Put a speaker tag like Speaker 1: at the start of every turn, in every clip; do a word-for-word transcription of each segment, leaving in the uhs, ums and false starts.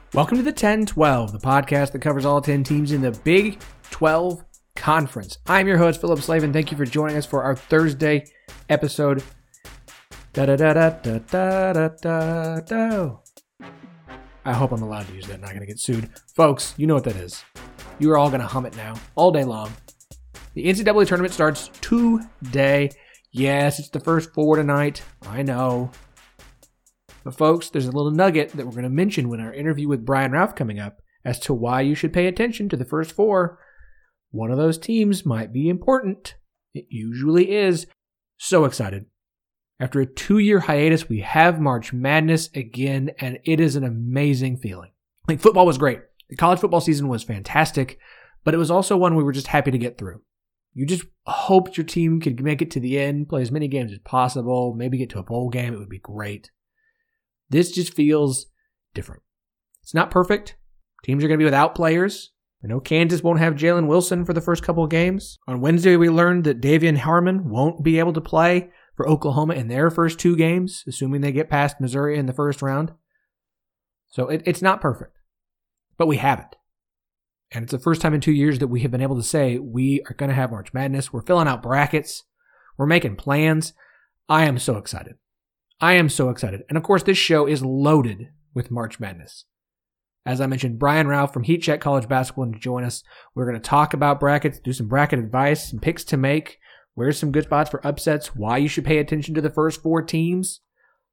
Speaker 1: Welcome to the ten twelve, the podcast that covers all ten teams in the Big twelve Conference. I'm your host, Philip Slavin. Thank you for joining us for our Thursday episode. Da da da da da da da da. I hope I'm allowed to use that, I'm not going to get sued. Folks, you know what that is. You are all going to hum it now, all day long. The N C double A tournament starts today. Yes, it's the first four tonight. I know. But folks, there's a little nugget that we're going to mention when our interview with Brian Ralph coming up as to why you should pay attention to the first four. One of those teams might be important. It usually is. So excited. After a two-year hiatus, we have March Madness again, and it is an amazing feeling. Like, football was great. The college football season was fantastic, but it was also one we were just happy to get through. You just hoped your team could make it to the end, play as many games as possible, maybe get to a bowl game. It would be great. This just feels different. It's not perfect. Teams are going to be without players. I know Kansas won't have Jalen Wilson for the first couple of games. On Wednesday, we learned that Davian Harmon won't be able to play for Oklahoma in their first two games, assuming they get past Missouri in the first round. So it, it's not perfect, but we have it. And it's the first time in two years that we have been able to say we are going to have March Madness. We're filling out brackets. We're making plans. I am so excited. I am so excited. And of course, this show is loaded with March Madness. As I mentioned, Brian Ralph from Heat Check College Basketball to join us. We're going to talk about brackets, do some bracket advice, some picks to make, where's some good spots for upsets, why you should pay attention to the first four teams.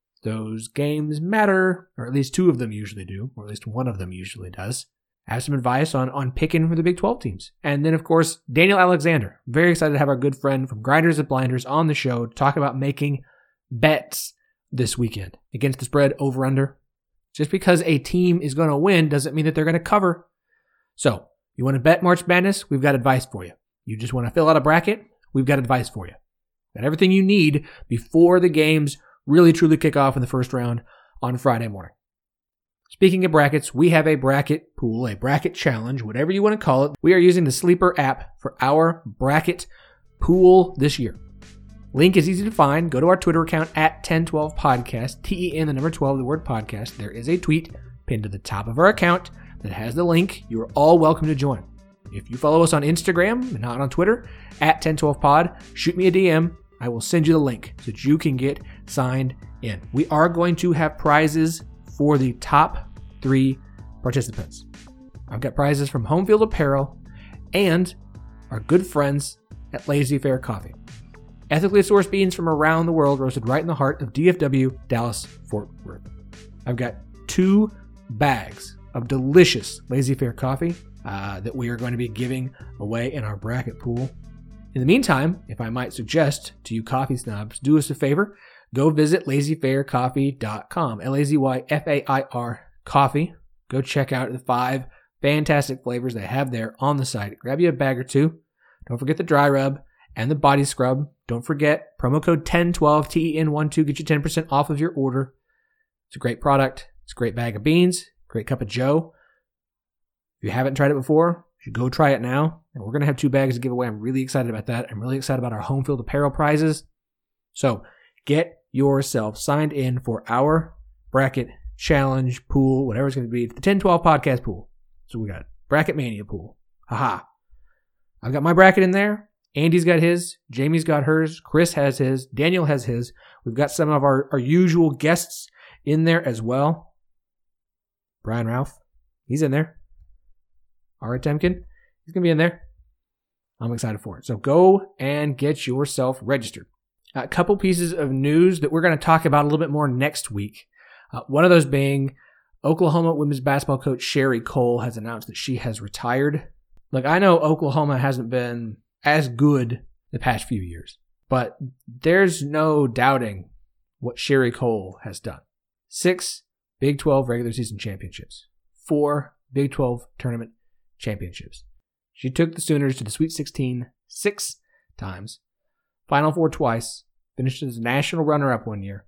Speaker 1: Those games matter, or at least two of them usually do, or at least one of them usually does. Have some advice on, on picking for the Big twelve teams. And then, of course, Daniel Alexander. Very excited to have our good friend from Grinders and Blinders on the show to talk about making bets this weekend against the spread over-under. Just because a team is going to win doesn't mean that they're going to cover. So, you want to bet March Madness? We've got advice for you. You just want to fill out a bracket? We've got advice for you. Got everything you need before the games really truly kick off in the first round on Friday morning. Speaking of brackets, we have a bracket pool, a bracket challenge, whatever you want to call it. We are using the Sleeper app for our bracket pool this year. Link is easy to find. Go to our Twitter account at ten twelve podcast, T E N, the number twelve, the word podcast. There is a tweet pinned to the top of our account that has the link. You are all welcome to join. If you follow us on Instagram and not on Twitter, at ten twelve pod, shoot me a D M. I will send you the link so that you can get signed in. We are going to have prizes for the top three participants. I've got prizes from Home Field Apparel and our good friends at Lazy Fair Coffee. Ethically sourced beans from around the world, roasted right in the heart of D F W, Dallas, Fort Worth. I've got two bags of delicious Lazy Fair coffee uh, that we are going to be giving away in our bracket pool. In the meantime, if I might suggest to you coffee snobs, do us a favor, go visit lazy fair coffee dot com, L A Z Y F A I R coffee. Go check out the five fantastic flavors they have there on the site. Grab you a bag or two. Don't forget the dry rub and the body scrub. Don't forget, promo code ten twelve, T E N twelve, get you ten percent off of your order. It's a great product. It's a great bag of beans, great cup of joe. If you haven't tried it before, you should go try it now. And we're going to have two bags to give away. I'm really excited about that. I'm really excited about our Home Field Apparel prizes. So get yourself signed in for our bracket challenge pool, whatever it's going to be. It's the ten twelve podcast pool. So we got Bracket Mania pool. Haha. I've got my bracket in there. Andy's got his, Jamie's got hers, Chris has his, Daniel has his. We've got some of our, our usual guests in there as well. Brian Ralph, he's in there. Ara Temkin, he's going to be in there. I'm excited for it. So go and get yourself registered. A couple pieces of news that we're going to talk about a little bit more next week. Uh, one of those being Oklahoma women's basketball coach Sherri Coale has announced that she has retired. Look, I know Oklahoma hasn't been as good the past few years, but there's no doubting what Sherri Coale has done. Six Big twelve regular season championships, four Big twelve tournament championships. She took the Sooners to the Sweet sixteen six times, Final Four twice, finished as a national runner-up one year.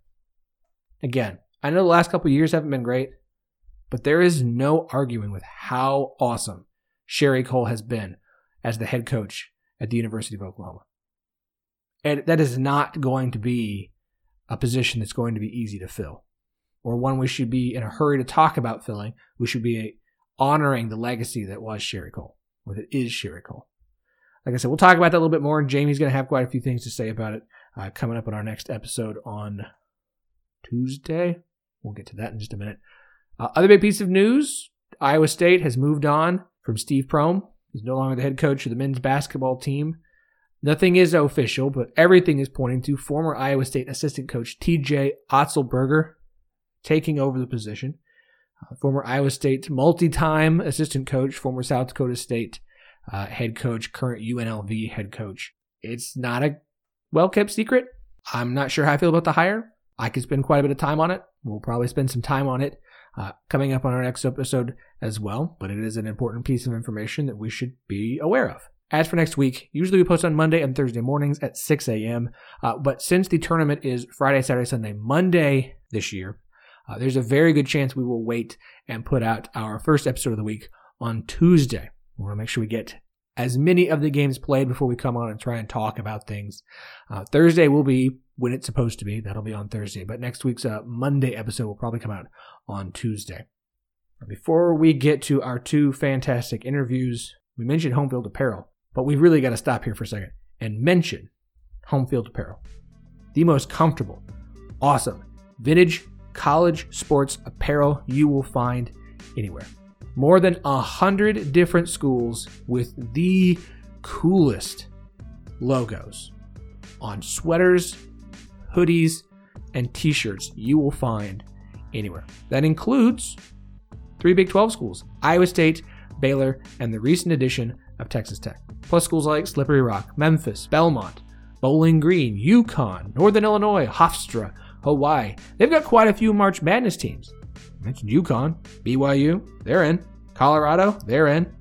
Speaker 1: Again, I know the last couple of years haven't been great, but there is no arguing with how awesome Sherri Coale has been as the head coach at the University of Oklahoma. And that is not going to be a position that's going to be easy to fill. or one we should be in a hurry to talk about filling. We should be honoring the legacy that was Sherry Cole, or that is Sherry Cole. Like I said, we'll talk about that a little bit more, and Jamie's going to have quite a few things to say about it uh, coming up in our next episode on Tuesday. We'll get to that in just a minute. Uh, other big piece of news, Iowa State has moved on from Steve Prohm. He's no longer the head coach of the men's basketball team. Nothing is official, but everything is pointing to former Iowa State assistant coach T J Otzelberger taking over the position. Uh, former Iowa State multi-time assistant coach, former South Dakota State uh, head coach, current U N L V head coach. It's not a well-kept secret. I'm not sure how I feel about the hire. I could spend quite a bit of time on it. We'll probably spend some time on it uh, coming up on our next episode as well, but it is an important piece of information that we should be aware of. As for next week, usually we post on Monday and Thursday mornings at six a.m., uh, but since the tournament is Friday, Saturday, Sunday, Monday this year, uh, there's a very good chance we will wait and put out our first episode of the week on Tuesday. We want to make sure we get as many of the games played before we come on and try and talk about things. Uh, Thursday will be when it's supposed to be. That'll be on Thursday, but next week's uh, Monday episode will probably come out on Tuesday. Before we get to our two fantastic interviews, we mentioned Home Field Apparel. But we've really got to stop here for a second and mention Home Field Apparel. The most comfortable, awesome, vintage college sports apparel you will find anywhere. More than a hundred different schools with the coolest logos on sweaters, hoodies, and t-shirts you will find anywhere. That includes three Big twelve schools, Iowa State, Baylor, and the recent addition of Texas Tech, plus schools like Slippery Rock, Memphis, Belmont, Bowling Green, UConn, Northern Illinois, Hofstra, Hawaii. They've got quite a few March Madness teams. I mentioned UConn, B Y U, they're in. Colorado, they're in.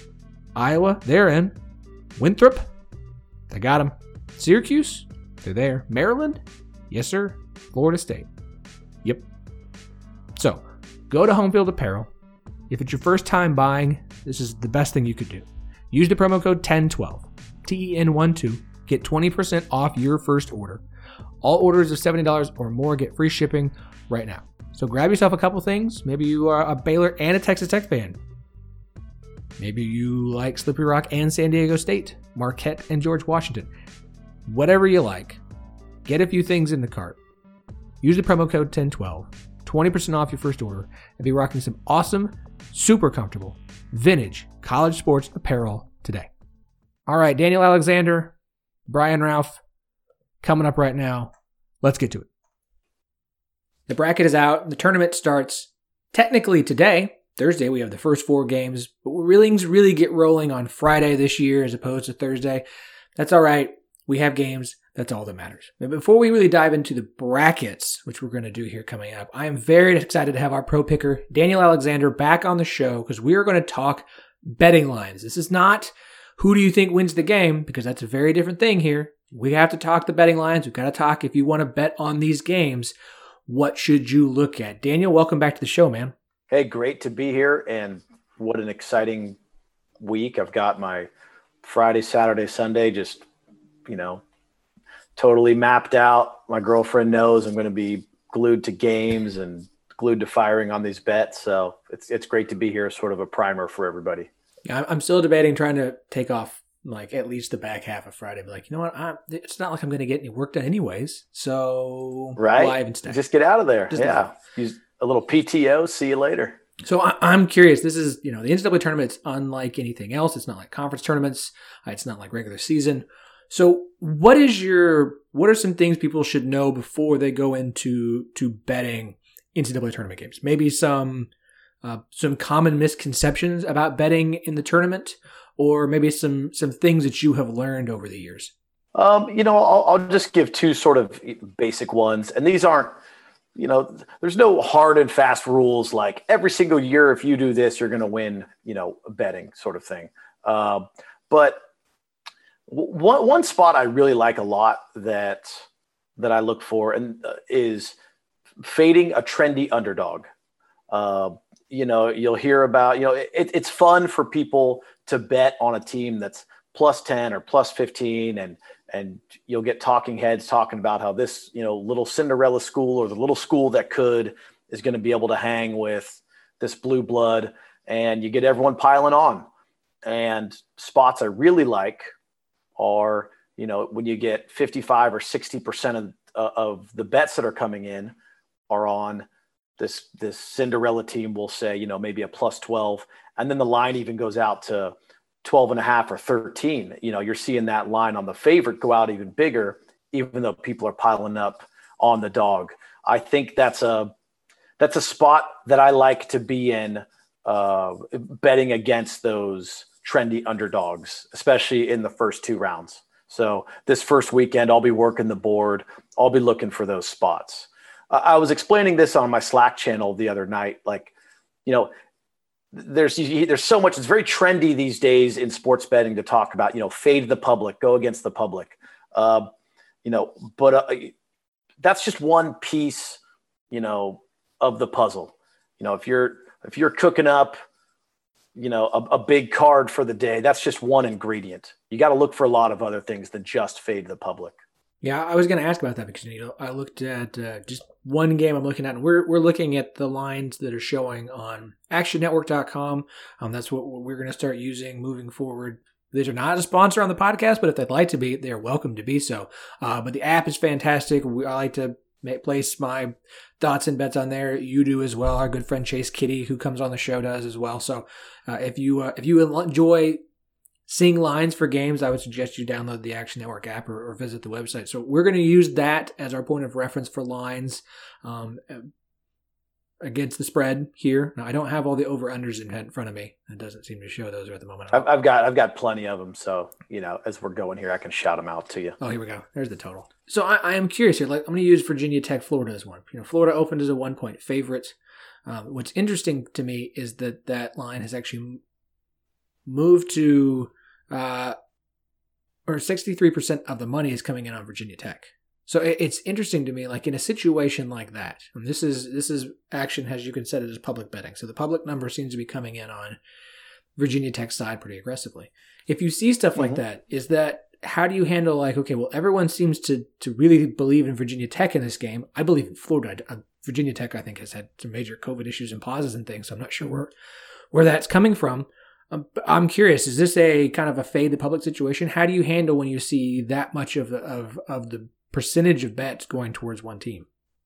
Speaker 1: Iowa, they're in. Winthrop, they got them. Syracuse, they're there. Maryland, yes sir. Florida State, yep. So, go to Home Field Apparel. If it's your first time buying, this is the best thing you could do. Use the promo code ten twelve, T E N twelve, get twenty percent off your first order. All orders of seventy dollars or more get free shipping right now. So grab yourself a couple things. Maybe you are a Baylor and a Texas Tech fan. Maybe you like Slippery Rock and San Diego State, Marquette and George Washington. Whatever you like, get a few things in the cart. Use the promo code ten twelve, twenty percent off your first order, and be rocking some awesome, super comfortable, vintage college sports apparel today. All right, Daniel Alexander, Brian Ralph, coming up right now. Let's get to it. The bracket is out. The tournament starts technically today. Thursday, we have the first four games, but really, really get rolling on Friday this year as opposed to Thursday. That's all right. We have games. That's all that matters. But before we really dive into the brackets, which we're going to do here coming up, I am very excited to have our pro picker, Daniel Alexander, back on the show because we are going to talk betting lines. This is not who do you think wins the game, because that's a very different thing here. We have to talk the betting lines. We've got to talk if you want to bet on these games, what should you look at? Daniel, welcome back to the show, man.
Speaker 2: Hey, great to be here, and what an exciting week. I've got my Friday, Saturday, Sunday just, you know, totally mapped out. My girlfriend knows I'm going to be glued to games and glued to firing on these bets. So it's it's great to be here, sort of a primer for everybody.
Speaker 1: Yeah, I'm still debating trying to take off like at least the back half of Friday. Be like, you know what? I, it's not like I'm going to get any work done anyways. So
Speaker 2: right,
Speaker 1: live instead.
Speaker 2: Just get out of there.
Speaker 1: Just
Speaker 2: yeah, use a little P T O. See you later.
Speaker 1: So I, I'm curious. This is, you know, the N C double A tournament is unlike anything else. It's not like conference tournaments. It's not like regular season. So what is your, what are some things people should know before they go into to betting N C double A tournament games? Maybe some uh, some common misconceptions about betting in the tournament, or maybe some some things that you have learned over the years.
Speaker 2: Um, you know, I'll, I'll just give two sort of basic ones, and these aren't, you know, there's no hard and fast rules like every single year if you do this, you're going to win, you know, betting sort of thing. Uh, but One one spot I really like a lot that that I look for and uh, is fading a trendy underdog. Uh, you know, you'll hear about, you know, it, it's fun for people to bet on a team that's plus ten or plus fifteen, and and you'll get talking heads talking about how this, you know, little Cinderella school or the little school that could is going to be able to hang with this blue blood, and you get everyone piling on. And spots I really like are, you know, when you get fifty-five or sixty percent of, uh, of the bets that are coming in are on this, this Cinderella team, we'll say, you know, maybe a plus twelve. And then the line even goes out to twelve and a half or thirteen. You know, you're seeing that line on the favorite go out even bigger, even though people are piling up on the dog. I think that's a, that's a spot that I like to be in, uh, betting against those trendy underdogs, especially in the first two rounds. So this first weekend, I'll be working the board. I'll be looking for those spots. Uh, I was explaining this on my Slack channel the other night. Like, you know, there's, there's so much, it's very trendy these days in sports betting to talk about, you know, fade the public, go against the public. Uh, you know, but uh, that's just one piece, you know, of the puzzle. You know, if you're, if you're cooking up, you know, a, a big card for the day, that's just one ingredient. You got to look for a lot of other things than just fade the public.
Speaker 1: Yeah, I was going to ask about that because, you know, I looked at uh, just one game I'm looking at, and we're we're looking at the lines that are showing on action network dot com. Um, that's what we're going to start using moving forward. These are not a sponsor on the podcast, but if they'd like to be, they're welcome to be so. Uh, but the app is fantastic. We, I like to make, place my thoughts and bets on there. You do as well. Our good friend Chase Kitty, who comes on the show, does as well. So uh, if you uh, if you enjoy seeing lines for games, I would suggest you download the Action Network app or, or visit the website. So we're going to use that as our point of reference for lines um, against the spread here. Now, I don't have all the over-unders in front of me. It doesn't seem to show those at the moment.
Speaker 2: I've, I've got I've got plenty of them. So, you know, as we're going here, I can shout them out to you.
Speaker 1: Oh, here we go. There's the total. So I, I am curious here. Like, I'm going to use Virginia Tech, Florida as one. You know, Florida opened as a one-point favorite. Um, what's interesting to me is that that line has actually moved to... Uh, or sixty-three percent of the money is coming in on Virginia Tech. So it, it's interesting to me, like in a situation like that, and this is this is Action, as you can set it as public betting. So the public number seems to be coming in on Virginia Tech's side pretty aggressively. If you see stuff like mm-hmm. that, is that, how do you handle like, okay, well, everyone seems to to really believe in Virginia Tech in this game. I believe in Florida. Uh, Virginia Tech, I think, has had some major COVID issues and pauses and things, so I'm not sure where, where that's coming from. Um, I'm curious, is this a kind of a fade the public situation? How do you handle when you see that much of the, of, of the percentage of bets going towards one team?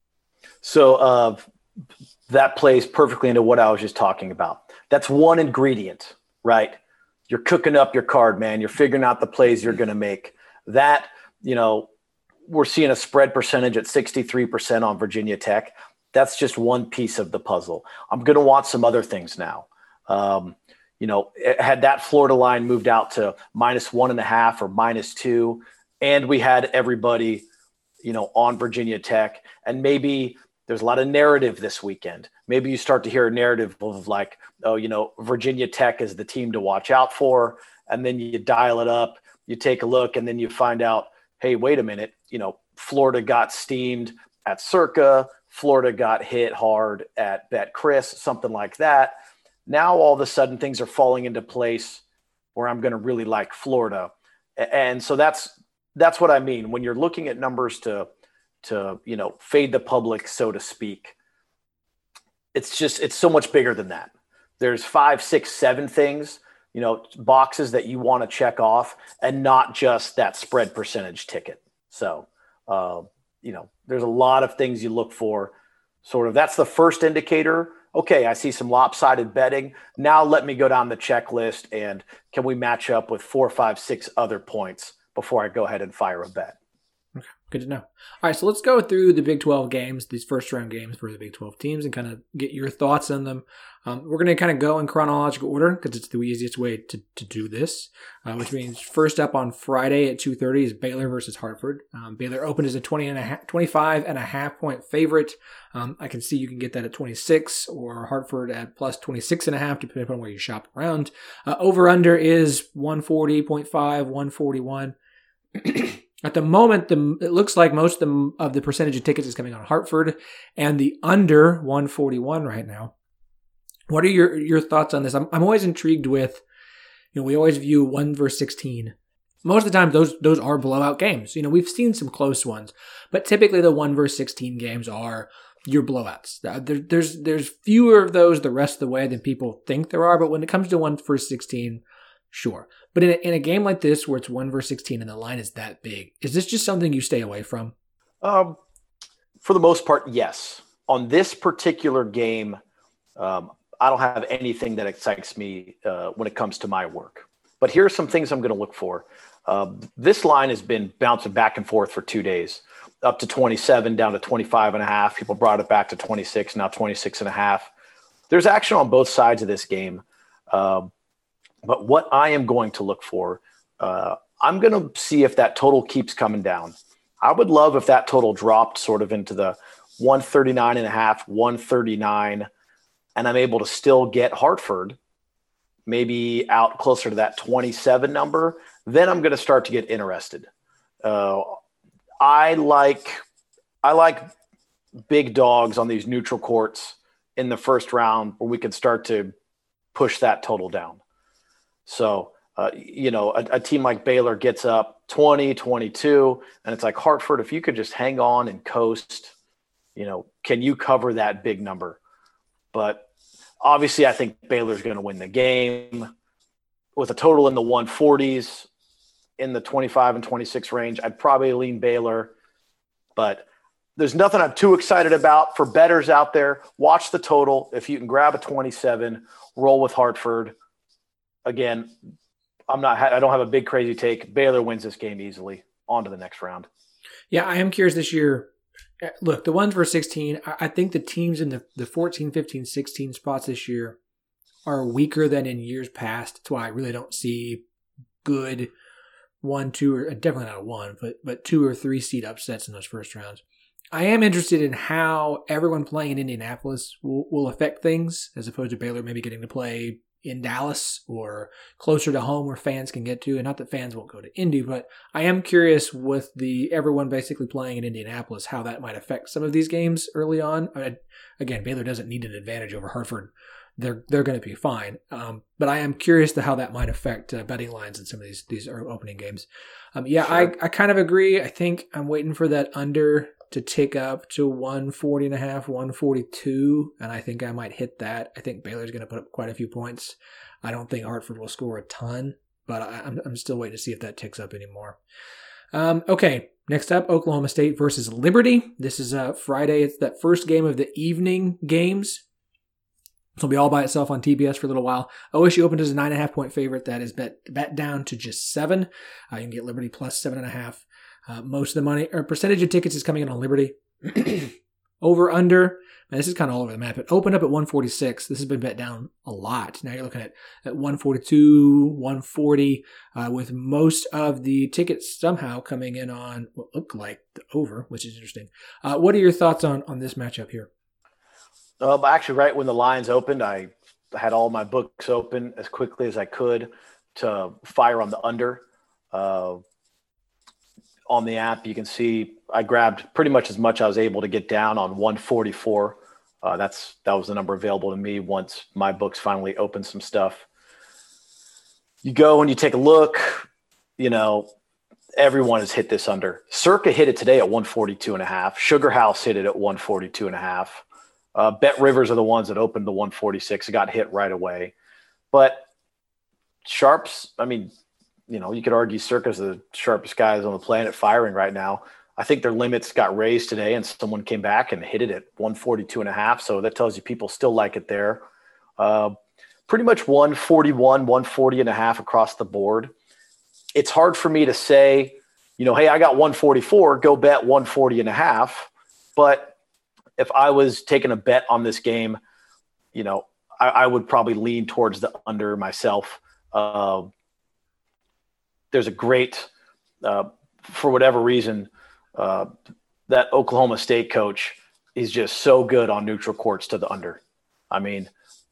Speaker 2: So uh, that plays perfectly into what I was just talking about. That's one ingredient, right? You're cooking up your card, man. You're figuring out the plays you're going to make. That, you know, we're seeing a spread percentage at sixty-three percent on Virginia Tech. That's just one piece of the puzzle. I'm going to want some other things now. Um, You know, had that Florida line moved out to minus one and a half or minus two, and we had everybody, you know, on Virginia Tech, and maybe there's a lot of narrative this weekend. Maybe you start to hear a narrative of like, oh, you know, Virginia Tech is the team to watch out for, and then you dial it up, you take a look, and then you find out, hey, wait a minute, you know, Florida got steamed at Circa, Florida got hit hard at BetCris, something like that. Now, all of a sudden, things are falling into place where I'm going to really like Florida. And so that's that's what I mean. When you're looking at numbers to, to you know, fade the public, so to speak, it's just it's so much bigger than that. There's five, six, seven things, you know, boxes that you want to check off and not just that spread percentage ticket. So, uh, you know, there's a lot of things you look for. Sort of that's the first indicator. Okay, I see some lopsided betting. Now let me go down the checklist and can we match up with four, five, six other points before I go ahead and fire a bet?
Speaker 1: Okay, good to know. All right, so let's go through the Big twelve games, these first round games for the Big twelve teams, and kind of get your thoughts on them. Um, we're going to kind of go in chronological order because it's the easiest way to, to do this, uh, which means first up on Friday at two thirty is Baylor versus Hartford. Um, Baylor opened as a twenty and a half, twenty-five and a half point favorite. Um, I can see you can get that at twenty-six or Hartford at plus twenty-six and a half, depending upon where you shop around. Uh, over under is one forty point five, one forty-one. At the moment, the, it looks like most of the, of the percentage of tickets is coming on Hartford and the under one forty-one right now. What are your, your thoughts on this? I'm I'm always intrigued with, you know, we always view one versus sixteen Most of the time, those those are blowout games. You know, we've seen some close ones, but typically the one versus sixteen games are your blowouts. There, there's there's fewer of those the rest of the way than people think there are, but when it comes to one versus sixteen, sure. But in a, in a game like this where it's one versus sixteen and the line is that big, is this just something you stay away from?
Speaker 2: Um, for the most part, yes. On this particular game, um, I don't have anything that excites me uh, when it comes to my work. But here are some things I'm going to look for. Uh, this line has been bouncing back and forth for two days, up to twenty-seven, down to twenty-five and a half. People brought it back to twenty-six, now twenty-six and a half. There's action on both sides of this game. Uh, but what I am going to look for, uh, I'm going to see if that total keeps coming down. I would love if that total dropped sort of into the one thirty-nine and a half, one thirty-nine, and I'm able to still get Hartford maybe out closer to that twenty-seven number. Then I'm going to start to get interested. Uh, I like I like big dogs on these neutral courts in the first round where we can start to push that total down. So, uh, you know, a, a team like Baylor gets up twenty, twenty-two, and it's like, Hartford, if you could just hang on and coast, you know, can you cover that big number? But obviously I think Baylor's going to win the game. With a total in the one forties, in the twenty-five and twenty-six range, I'd probably lean Baylor. But there's nothing I'm too excited about. For bettors out there, watch the total. If you can grab a twenty-seven, roll with Hartford. Again, I'm not. I don't have a big crazy take. Baylor wins this game easily. On to the next round.
Speaker 1: Yeah, I am curious this year. Look, the ones for sixteen, I think the teams in the, the fourteen, fifteen, sixteen spots this year are weaker than in years past. That's why I really don't see good one, two, or definitely not a one, but but two or three seed upsets in those first rounds. I am interested in how everyone playing in Indianapolis will, will affect things, as opposed to Baylor maybe getting to play in Dallas or closer to home where fans can get to. And not that fans won't go to Indy, but I am curious with the everyone basically playing in Indianapolis, how that might affect some of these games early on. I mean, again, Baylor doesn't need an advantage over Hartford. They're they're going to be fine. Um, but I am curious to how that might affect uh, betting lines in some of these these opening games. Um, yeah, sure. I, I kind of agree. I think I'm waiting for that under to tick up to one forty and a half, one forty-two, and I think I might hit that. I think Baylor's going to put up quite a few points. I don't think Hartford will score a ton, but I, I'm I'm still waiting to see if that ticks up anymore. Um, okay, next up, Oklahoma State versus Liberty. This is uh, Friday. It's that first game of the evening games. This will be all by itself on T B S for a little while. O S U opened as a nine and a half point favorite. That is bet bet down to just seven. Uh, you can get Liberty plus seven and a half. Uh, most of the money or percentage of tickets is coming in on Liberty. Over under. Man, this is kind of all over the map. It opened up at one forty-six. This has been bet down a lot. Now you're looking at, at one forty-two, one forty, uh, with most of the tickets somehow coming in on what look like the over, which is interesting. Uh, what are your thoughts on on this matchup here?
Speaker 2: Um, actually, right when the lines opened, I had all my books open as quickly as I could to fire on the under. Uh, on the app, you can see I grabbed pretty much as much I was able to get down on one forty-four. Uh, that's that was the number available to me once my books finally opened some stuff. You go and you take a look. You know, everyone has hit this under. Circa hit it today at one forty-two and a half. Sugar House hit it at one forty-two and a half. Uh, Bet Rivers are the ones that opened the one forty-six. It got hit right away. But Sharps, I mean, you know, you could argue Circa's the sharpest guys on the planet firing right now. I think their limits got raised today, and someone came back and hit it at one forty-two and a half. So that tells you people still like it there. Uh, pretty much one forty-one, one forty and a half across the board. It's hard for me to say, you know, hey, I got one forty-four, go bet one forty and a half. But if I was taking a bet on this game, you know, I, I would probably lean towards the under myself. Uh, there's a great, uh, for whatever reason, uh, that Oklahoma State coach is just so good on neutral courts to the under. I mean,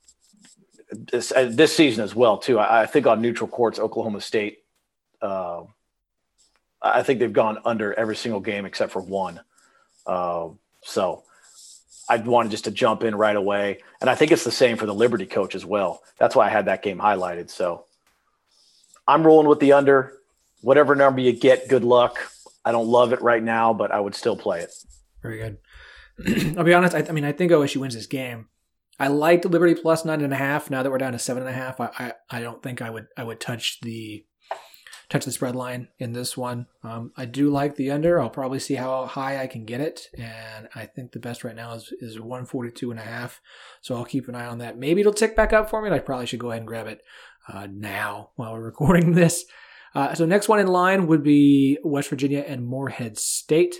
Speaker 2: this, uh, this season as well, too. I, I think on neutral courts, Oklahoma State, uh, I think they've gone under every single game except for one. Uh, so I wanted just to jump in right away. And I think it's the same for the Liberty coach as well. That's why I had that game highlighted. So I'm rolling with the under. whatever number you get, good luck. I don't love it right now, but I would still play it.
Speaker 1: Very good. I'll be honest. I, I mean, I think O S U wins this game. I liked Liberty plus nine and a half. Now that we're down to seven and a half, I, I, I don't think I would I would touch the touch the spread line in this one. Um, I do like the under. I'll probably see how high I can get it, and I think the best right now is is one forty-two and a half. So I'll keep an eye on that. Maybe it'll tick back up for me, and I probably should go ahead and grab it uh, now while we're recording this. Uh, so next one in line would be West Virginia and Morehead State.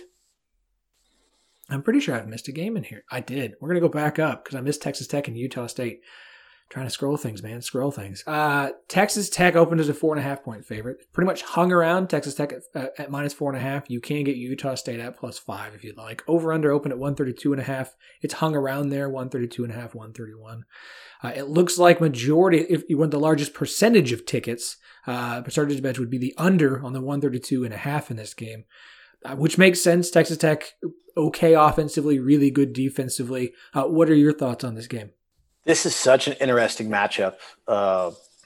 Speaker 1: I'm pretty sure I've missed a game in here. I did. We're going to go back up because I missed Texas Tech and Utah State. Trying to scroll things, man. Scroll things. Uh, Texas Tech opened as a four and a half point favorite. Pretty much hung around Texas Tech at, uh, at minus four and a half. You can get Utah State at plus five if you'd like. Over under opened at one thirty-two and a half. It's hung around there, one thirty-two and a half, one thirty-one. Uh, it looks like majority, if you want the largest percentage of tickets, uh, percentage bench would be the under on the one thirty-two and a half in this game. Uh, which makes sense. Texas Tech, okay offensively, really good defensively. Uh, what are your thoughts on this game?
Speaker 2: This is such an interesting matchup. Uh,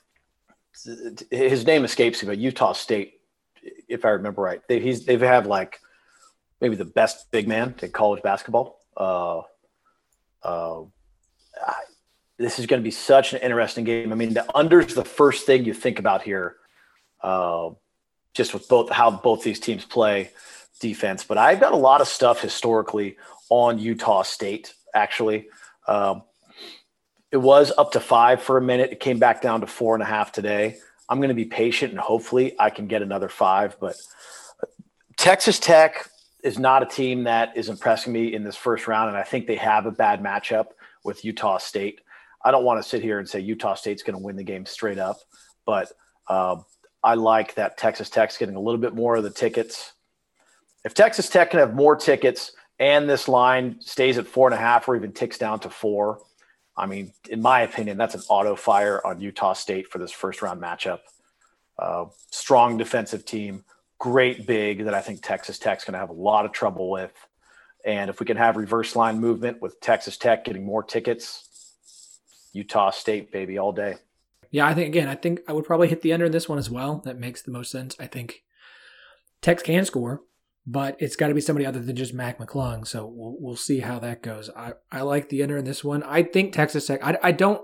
Speaker 2: his name escapes me, but Utah State, if I remember right, they he's they've had like maybe the best big man in college basketball. Uh, uh, I, this is going to be such an interesting game. I mean, the under's the first thing you think about here, uh, just with both how both these teams play defense. But I've got a lot of stuff historically on Utah State, actually. Um, it was up to five for a minute. It came back down to four and a half today. I'm going to be patient, and hopefully I can get another five. But Texas Tech is not a team that is impressing me in this first round, and I think they have a bad matchup with Utah State. I don't want to sit here and say Utah State's going to win the game straight up, but uh, I like that Texas Tech's getting a little bit more of the tickets. If Texas Tech can have more tickets and this line stays at four and a half or even ticks down to four, I mean, in my opinion, that's an auto fire on Utah State for this first round matchup. Uh, strong defensive team, great big that I think Texas Tech's going to have a lot of trouble with. And if we can have reverse line movement with Texas Tech getting more tickets, Utah State, baby, all day.
Speaker 1: Yeah, I think, again, I think I would probably hit the under in this one as well. That makes the most sense. I think Tex can score, but it's got to be somebody other than just Mac McClung. So we'll we'll see how that goes. I, I like the under in this one. I think Texas Tech, I, I don't,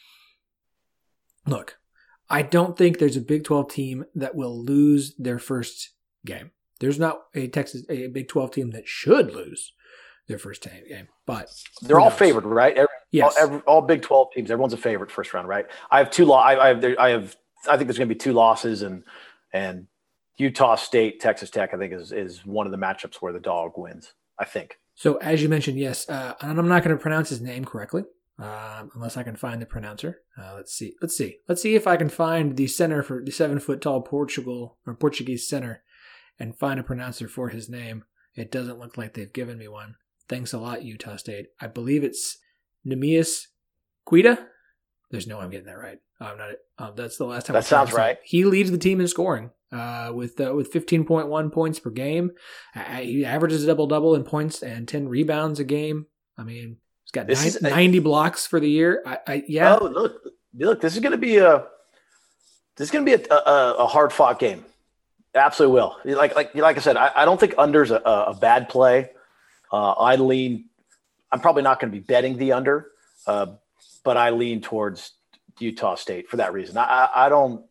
Speaker 1: look, I don't think there's a Big twelve team that will lose their first game. There's not a Texas, a Big twelve team that should lose their first game, but
Speaker 2: they're all favored, right? Every,
Speaker 1: yes.
Speaker 2: All, every, all Big twelve teams, everyone's a favorite first round, right? I have two, lo- I, I have, there, I have, I think there's going to be two losses, and, and, Utah State, Texas Tech, I think, is is one of the matchups where the dog wins, I think.
Speaker 1: So, as you mentioned, yes, uh, and I'm not going to pronounce his name correctly uh, unless I can find the pronouncer. Uh, let's see. Let's see. Let's see if I can find the center for the seven-foot-tall Portugal or Portuguese center and find a pronouncer for his name. It doesn't look like they've given me one. Thanks a lot, Utah State. I believe it's Nemias Quita. There's no way I'm getting that right. I'm not. Um, that's the last time.
Speaker 2: That sounds right.
Speaker 1: He leads the team in scoring uh, with uh, with fifteen point one points per game. Uh, he averages a double double in points and ten rebounds a game. I mean, he's got nine, is, ninety blocks for the year. I, I yeah.
Speaker 2: Oh, look, look! This is going to be a this is going to be a, a, a hard fought game. Absolutely will. Like like like I said, I, I don't think under's a, a bad play. Uh, I lean. I'm probably not going to be betting the under, uh, but I lean towards Utah State for that reason. I, I, I don't.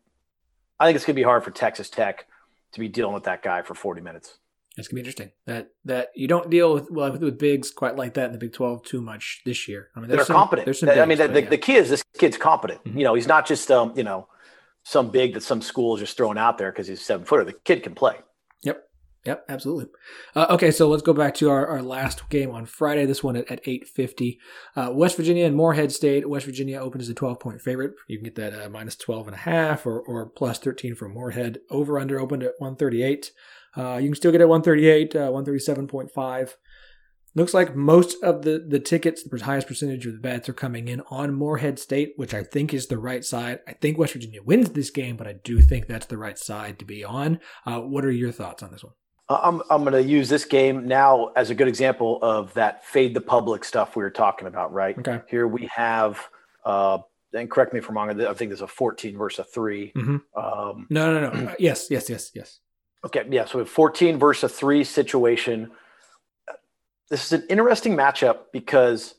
Speaker 2: I think it's going to be hard for Texas Tech to be dealing with that guy for forty minutes.
Speaker 1: It's going to be interesting that that you don't deal with well, with bigs quite like that in the Big twelve too much this year. I mean,
Speaker 2: they're
Speaker 1: some,
Speaker 2: competent.
Speaker 1: There's some
Speaker 2: I
Speaker 1: bigs,
Speaker 2: mean, the,
Speaker 1: but,
Speaker 2: the,
Speaker 1: yeah.
Speaker 2: the kid is this kid's competent.
Speaker 1: Mm-hmm.
Speaker 2: You know, he's not just um, you know, some big that some school is just throwing out there because he's a seven footer. The kid can play.
Speaker 1: Yep. Yep, absolutely. Uh, okay, so let's go back to our, our last game on Friday, this one at, at eight fifty. Uh, West Virginia and Morehead State. West Virginia opens as a twelve-point favorite. You can get that uh, minus twelve and a half or, or plus thirteen for Morehead. Over-under opened at one thirty-eight. Uh, you can still get it at one thirty-eight, uh, one thirty-seven point five. Looks like most of the, the tickets, the highest percentage of the bets are coming in on Morehead State, which I think is the right side. I think West Virginia wins this game, but I do think that's the right side to be on. Uh, what are your thoughts on this one?
Speaker 2: I'm I'm going to use this game now as a good example of that fade the public stuff we were talking about, right?
Speaker 1: Okay.
Speaker 2: Here we have uh, and correct me if I'm wrong, I think there's a fourteen versus a three.
Speaker 1: Mm-hmm.
Speaker 2: Um,
Speaker 1: no, no, no. Uh, yes, yes, yes, yes.
Speaker 2: Okay, yeah, so we have fourteen versus a three situation. This is an interesting matchup because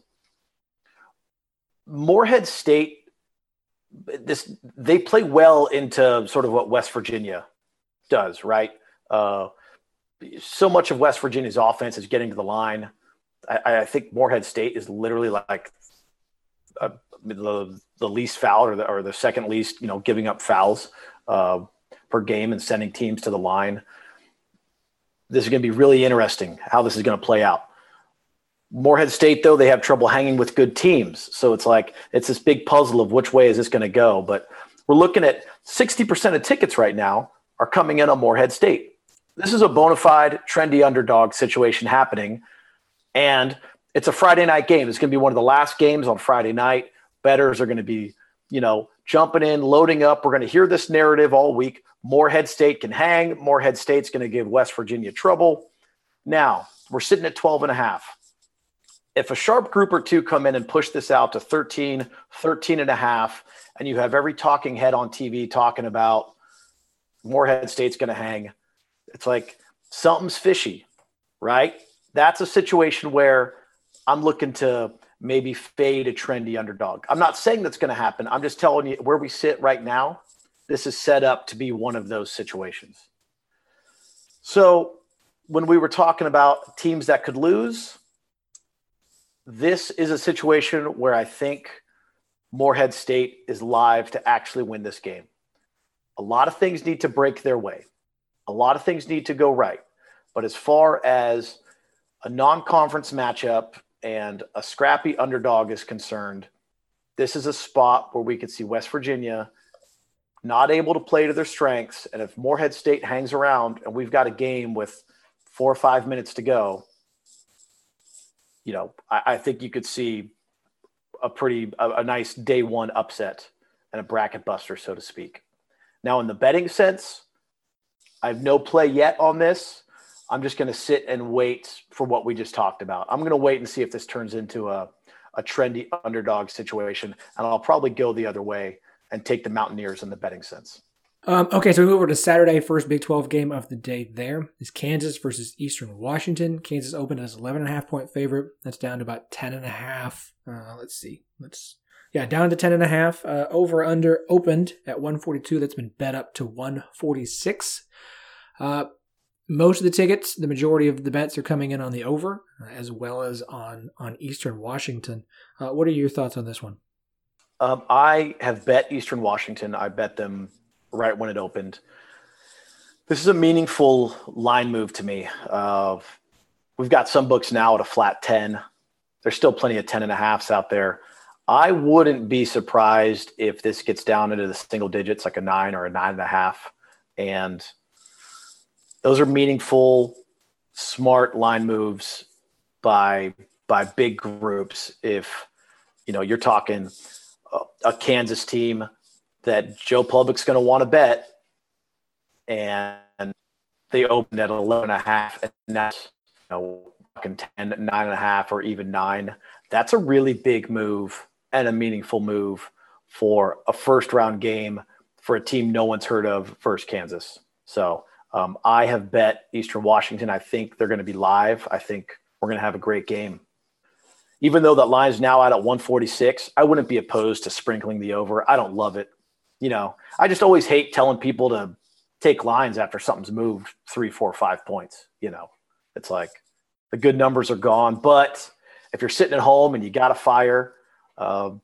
Speaker 2: Morehead State, this they play well into sort of what West Virginia does, right? Uh, so much of West Virginia's offense is getting to the line. I, I think Morehead State is literally like uh, the the least foul or the, or the second least, you know, giving up fouls uh, per game and sending teams to the line. This is going to be really interesting how this is going to play out. Morehead State, though, they have trouble hanging with good teams. So it's like it's this big puzzle of which way is this going to go. But we're looking at sixty percent of tickets right now are coming in on Morehead State. This is a bona fide, trendy underdog situation happening. And it's a Friday night game. It's going to be one of the last games on Friday night. Bettors are going to be, you know, jumping in, loading up. We're going to hear this narrative all week. Morehead State can hang. Morehead State's going to give West Virginia trouble. Now, we're sitting at twelve and a half. If a sharp group or two come in and push this out to thirteen, thirteen and a half, and you have every talking head on T V talking about Morehead State's going to hang, it's like something's fishy, right? That's a situation where I'm looking to maybe fade a trendy underdog. I'm not saying that's going to happen. I'm just telling you where we sit right now. This is set up to be one of those situations. So when we were talking about teams that could lose, this is a situation where I think Morehead State is live to actually win this game. A lot of things need to break their way. A lot of things need to go right. But as far as a non-conference matchup and a scrappy underdog is concerned, this is a spot where we could see West Virginia not able to play to their strengths. And if Morehead State hangs around and we've got a game with four or five minutes to go, you know, I, I think you could see a pretty, a, a nice day one upset and a bracket buster, so to speak. Now, in the betting sense, I have no play yet on this. I'm just going to sit and wait for what we just talked about. I'm going to wait and see if this turns into a, a trendy underdog situation, and I'll probably go the other way and take the Mountaineers in the betting sense.
Speaker 1: Um, okay, so we move over to Saturday. First Big twelve game of the day there is Kansas versus Eastern Washington. Kansas opened as eleven and a half point favorite. That's down to about ten and a half. Uh, let's see. Let's yeah, down to ten and a half. Uh, over under opened at one forty-two. That's been bet up to one forty-six. Uh, most of the tickets, the majority of the bets are coming in on the over, uh, as well as on on Eastern Washington. Uh, what are your thoughts on this one?
Speaker 2: Um, I have bet Eastern Washington. I bet them right when it opened. This is a meaningful line move to me. Uh, we've got some books now at a flat ten. There's still plenty of ten and a halves out there. I wouldn't be surprised if this gets down into the single digits, like a nine or a nine and a half. And those are meaningful, smart line moves by, by big groups. If, you know, you're talking a, a Kansas team that Joe Public's going to want to bet, and they opened at eleven and a half, and that's, you know, ten, nine and a half, or even nine. That's a really big move and a meaningful move for a first round game for a team no one's heard of versus Kansas. So um, I have bet Eastern Washington. I think they're going to be live. I think we're going to have a great game. Even though that line's now out at one forty-six, I wouldn't be opposed to sprinkling the over. I don't love it. You know, I just always hate telling people to take lines after something's moved three, four, five points. You know, it's like the good numbers are gone. But if you're sitting at home and you got to fire, um,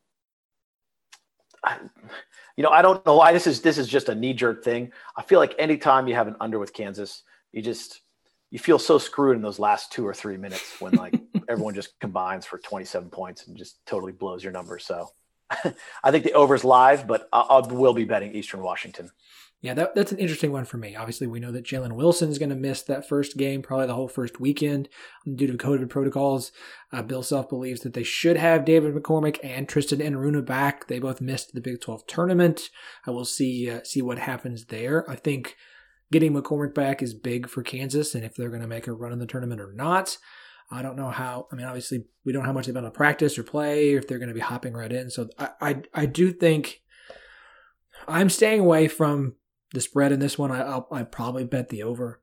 Speaker 2: I, you know, I don't know why this is. This is just a knee jerk thing. I feel like anytime you have an under with Kansas, you just you feel so screwed in those last two or three minutes when like everyone just combines for twenty-seven points and just totally blows your numbers. So. I think the over's live, but I, I will be betting Eastern Washington.
Speaker 1: Yeah, that, that's an interesting one for me. Obviously, we know that Jalen Wilson is going to miss that first game, probably the whole first weekend due to COVID protocols. Uh, Bill Self believes that they should have David McCormick and Tristan Enaruna back. They both missed the Big twelve tournament. I will see uh, see what happens there. I think getting McCormick back is big for Kansas, and if they're going to make a run in the tournament or not. I don't know how. I mean, obviously, we don't know how much they've been able to practice or play, or if they're going to be hopping right in. So I, I, I do think I'm staying away from the spread in this one. I, I'll I probably bet the over.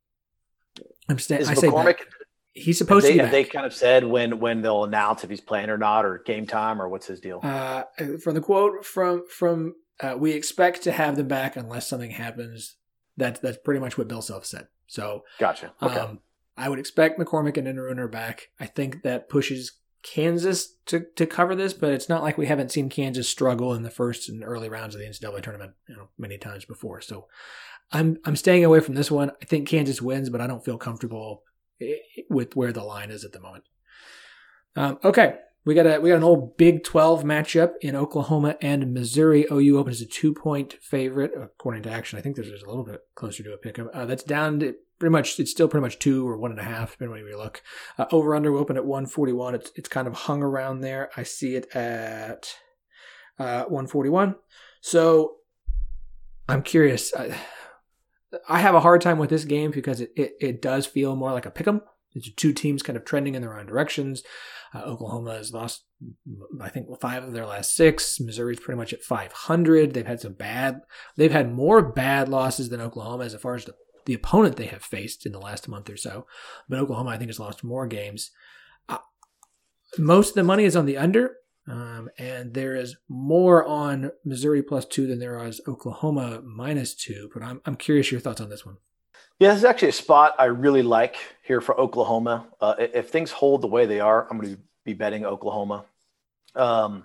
Speaker 1: I'm staying. I say
Speaker 2: McCormick,
Speaker 1: bet. He's supposed
Speaker 2: they,
Speaker 1: to be
Speaker 2: have
Speaker 1: back.
Speaker 2: they kind of said when when they'll announce if he's playing or not, or game time, or what's his deal?
Speaker 1: Uh, from the quote from from uh, we expect to have them back unless something happens. That's that's pretty much what Bill Self said. So
Speaker 2: gotcha. Okay.
Speaker 1: Um, I would expect McCormick and Enaruna back. I think that pushes Kansas to, to cover this, but it's not like we haven't seen Kansas struggle in the first and early rounds of the N C double A tournament, you know, many times before. So I'm I'm staying away from this one. I think Kansas wins, but I don't feel comfortable with where the line is at the moment. Um, okay, we got a we got an old Big twelve matchup in Oklahoma and Missouri. O U opens as a two point favorite according to Action. I think this is a little bit closer to a pick 'em. Uh, that's down to pretty much. It's still pretty much two or one and a half, depending on where you look. Uh, over under will open at one forty-one. It's it's kind of hung around there. I see it at uh, one forty-one. So I'm curious. I, I have a hard time with this game because it, it, it does feel more like a pick 'em. It's two teams kind of trending in their own directions. Uh, Oklahoma has lost, I think, five of their last six. Missouri's pretty much at five hundred. They've had some bad, they've had more bad losses than Oklahoma as far as the, the opponent they have faced in the last month or so. But Oklahoma, I think, has lost more games. Uh, most of the money is on the under, um, and there is more on Missouri plus two than there is Oklahoma minus two. But I'm I'm curious your thoughts on this one.
Speaker 2: Yeah, this is actually a spot I really like here for Oklahoma. Uh, if things hold the way they are, I'm going to be betting Oklahoma. Um,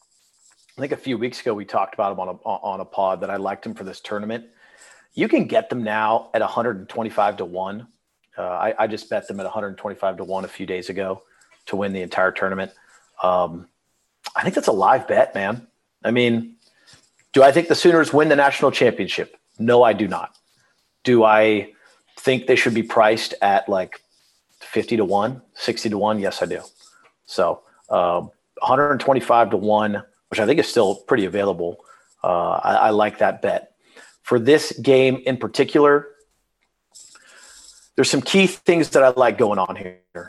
Speaker 2: I think a few weeks ago we talked about them on a on a pod that I liked them for this tournament. You can get them now at one twenty-five to one. Uh, I, I just bet them at one twenty-five to one a few days ago to win the entire tournament. Um, I think that's a live bet, man. I mean, do I think the Sooners win the national championship? No, I do not. Do I think they should be priced at like fifty to one, sixty to one? Yes, I do. So uh, one twenty-five to one, which I think is still pretty available. Uh, I, I like that bet. For this game in particular, there's some key things that I like going on here.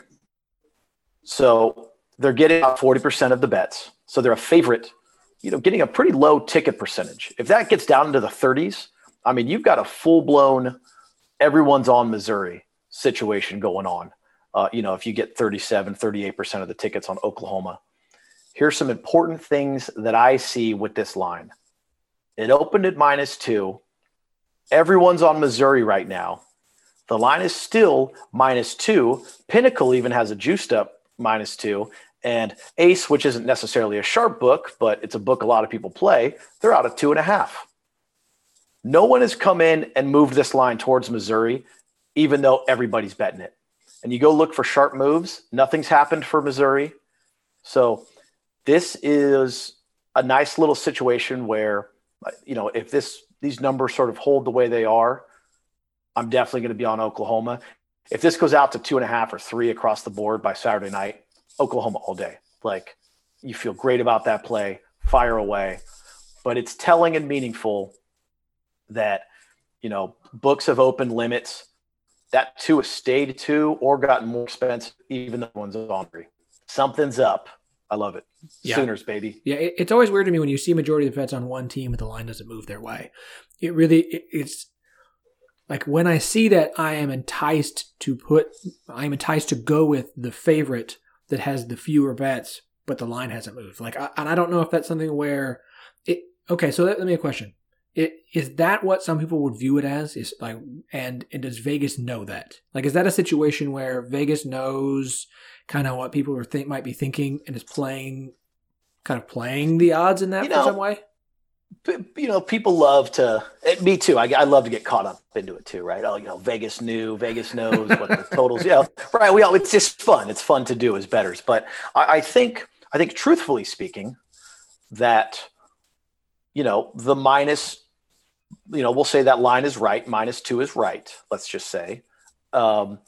Speaker 2: So they're getting about forty percent of the bets. So they're a favorite, you know, getting a pretty low ticket percentage. If that gets down into the thirties, I mean, you've got a full-blown everyone's on Missouri situation going on. Uh, you know, if you get thirty-seven, thirty-eight percent of the tickets on Oklahoma. Here's some important things that I see with this line. It opened at minus two. Everyone's on Missouri right now. The line is still minus two. Pinnacle even has a juiced up minus two. And Ace, which isn't necessarily a sharp book, but it's a book a lot of people play, they're out at two and a half. No one has come in and moved this line towards Missouri, even though everybody's betting it. And you go look for sharp moves, nothing's happened for Missouri. So this is a nice little situation where, you know, if this these numbers sort of hold the way they are, I'm definitely going to be on Oklahoma. If this goes out to two and a half or three across the board by Saturday night, Oklahoma all day. Like, you feel great about that play, fire away. But it's telling and meaningful that, you know, books have opened limits. That two has stayed two or gotten more expensive, even though one's on three. Something's up. I love it.
Speaker 1: Yeah.
Speaker 2: Sooners, baby.
Speaker 1: Yeah, it, it's always weird to me when you see a majority of the bets on one team but the line doesn't move their way. It really, it, it's like when I see that, I am enticed to put, I am enticed to go with the favorite that has the fewer bets, but the line hasn't moved. Like, I, and I don't know if that's something where it. Okay, so let, let me ask a question. It, is that what some people would view it as? Is like, and, and does Vegas know that? Like, is that a situation where Vegas knows kind of what people are think might be thinking and is playing, kind of playing the odds in that
Speaker 2: you
Speaker 1: in
Speaker 2: know,
Speaker 1: some way?
Speaker 2: You know, people love to. Me too. I, I love to get caught up into it too, right? Oh, you know, Vegas knew. Vegas knows what the totals. Yeah, right. We all. It's just fun. It's fun to do as bettors. But I, I think, I think, truthfully speaking, that you know the minus. You know, we'll say that line is right. Minus two is right. Let's just say. Um,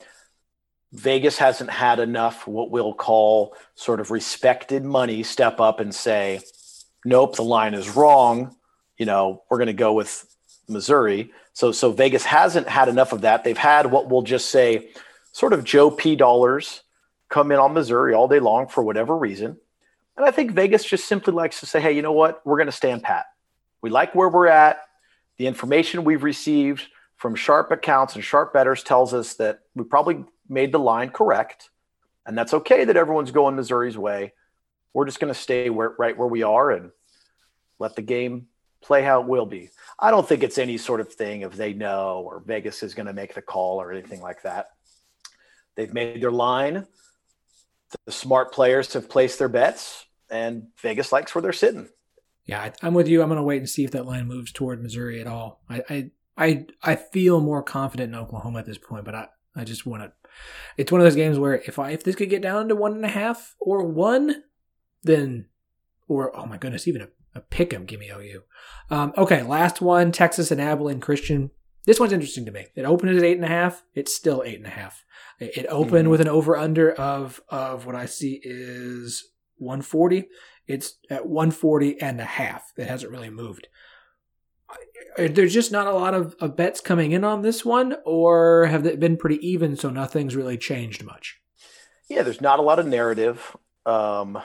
Speaker 2: Vegas hasn't had enough what we'll call sort of respected money step up and say, nope, the line is wrong. You know, we're going to go with Missouri. So, so Vegas hasn't had enough of that. They've had what we'll just say sort of Joe P dollars come in on Missouri all day long for whatever reason. And I think Vegas just simply likes to say, hey, you know what? We're going to stand pat. We like where we're at. The information we've received from sharp accounts and sharp bettors tells us that we probably made the line correct. And that's okay that everyone's going Missouri's way. We're just going to stay where, right where we are and let the game play how it will be. I don't think it's any sort of thing if they know or Vegas is going to make the call or anything like that. They've made their line. The smart players have placed their bets, and Vegas likes where they're sitting.
Speaker 1: Yeah, I, I'm with you. I'm going to wait and see if that line moves toward Missouri at all. I I I, I feel more confident in Oklahoma at this point, but I, I just want to. It's one of those games where if I if this could get down to one and a half or one, then or oh my goodness, even a, a pick 'em, give me O U. Um, okay, last one, Texas and Abilene Christian. This one's interesting to me. It opened at eight and a half. It's still eight and a half. It opened mm-hmm. with an over-under of of what I see is one forty. It's at one forty and a half. It hasn't really moved. There's just not a lot of, of bets coming in on this one, or have they been pretty even, so nothing's really changed much?
Speaker 2: Yeah, there's not a lot of narrative. Um,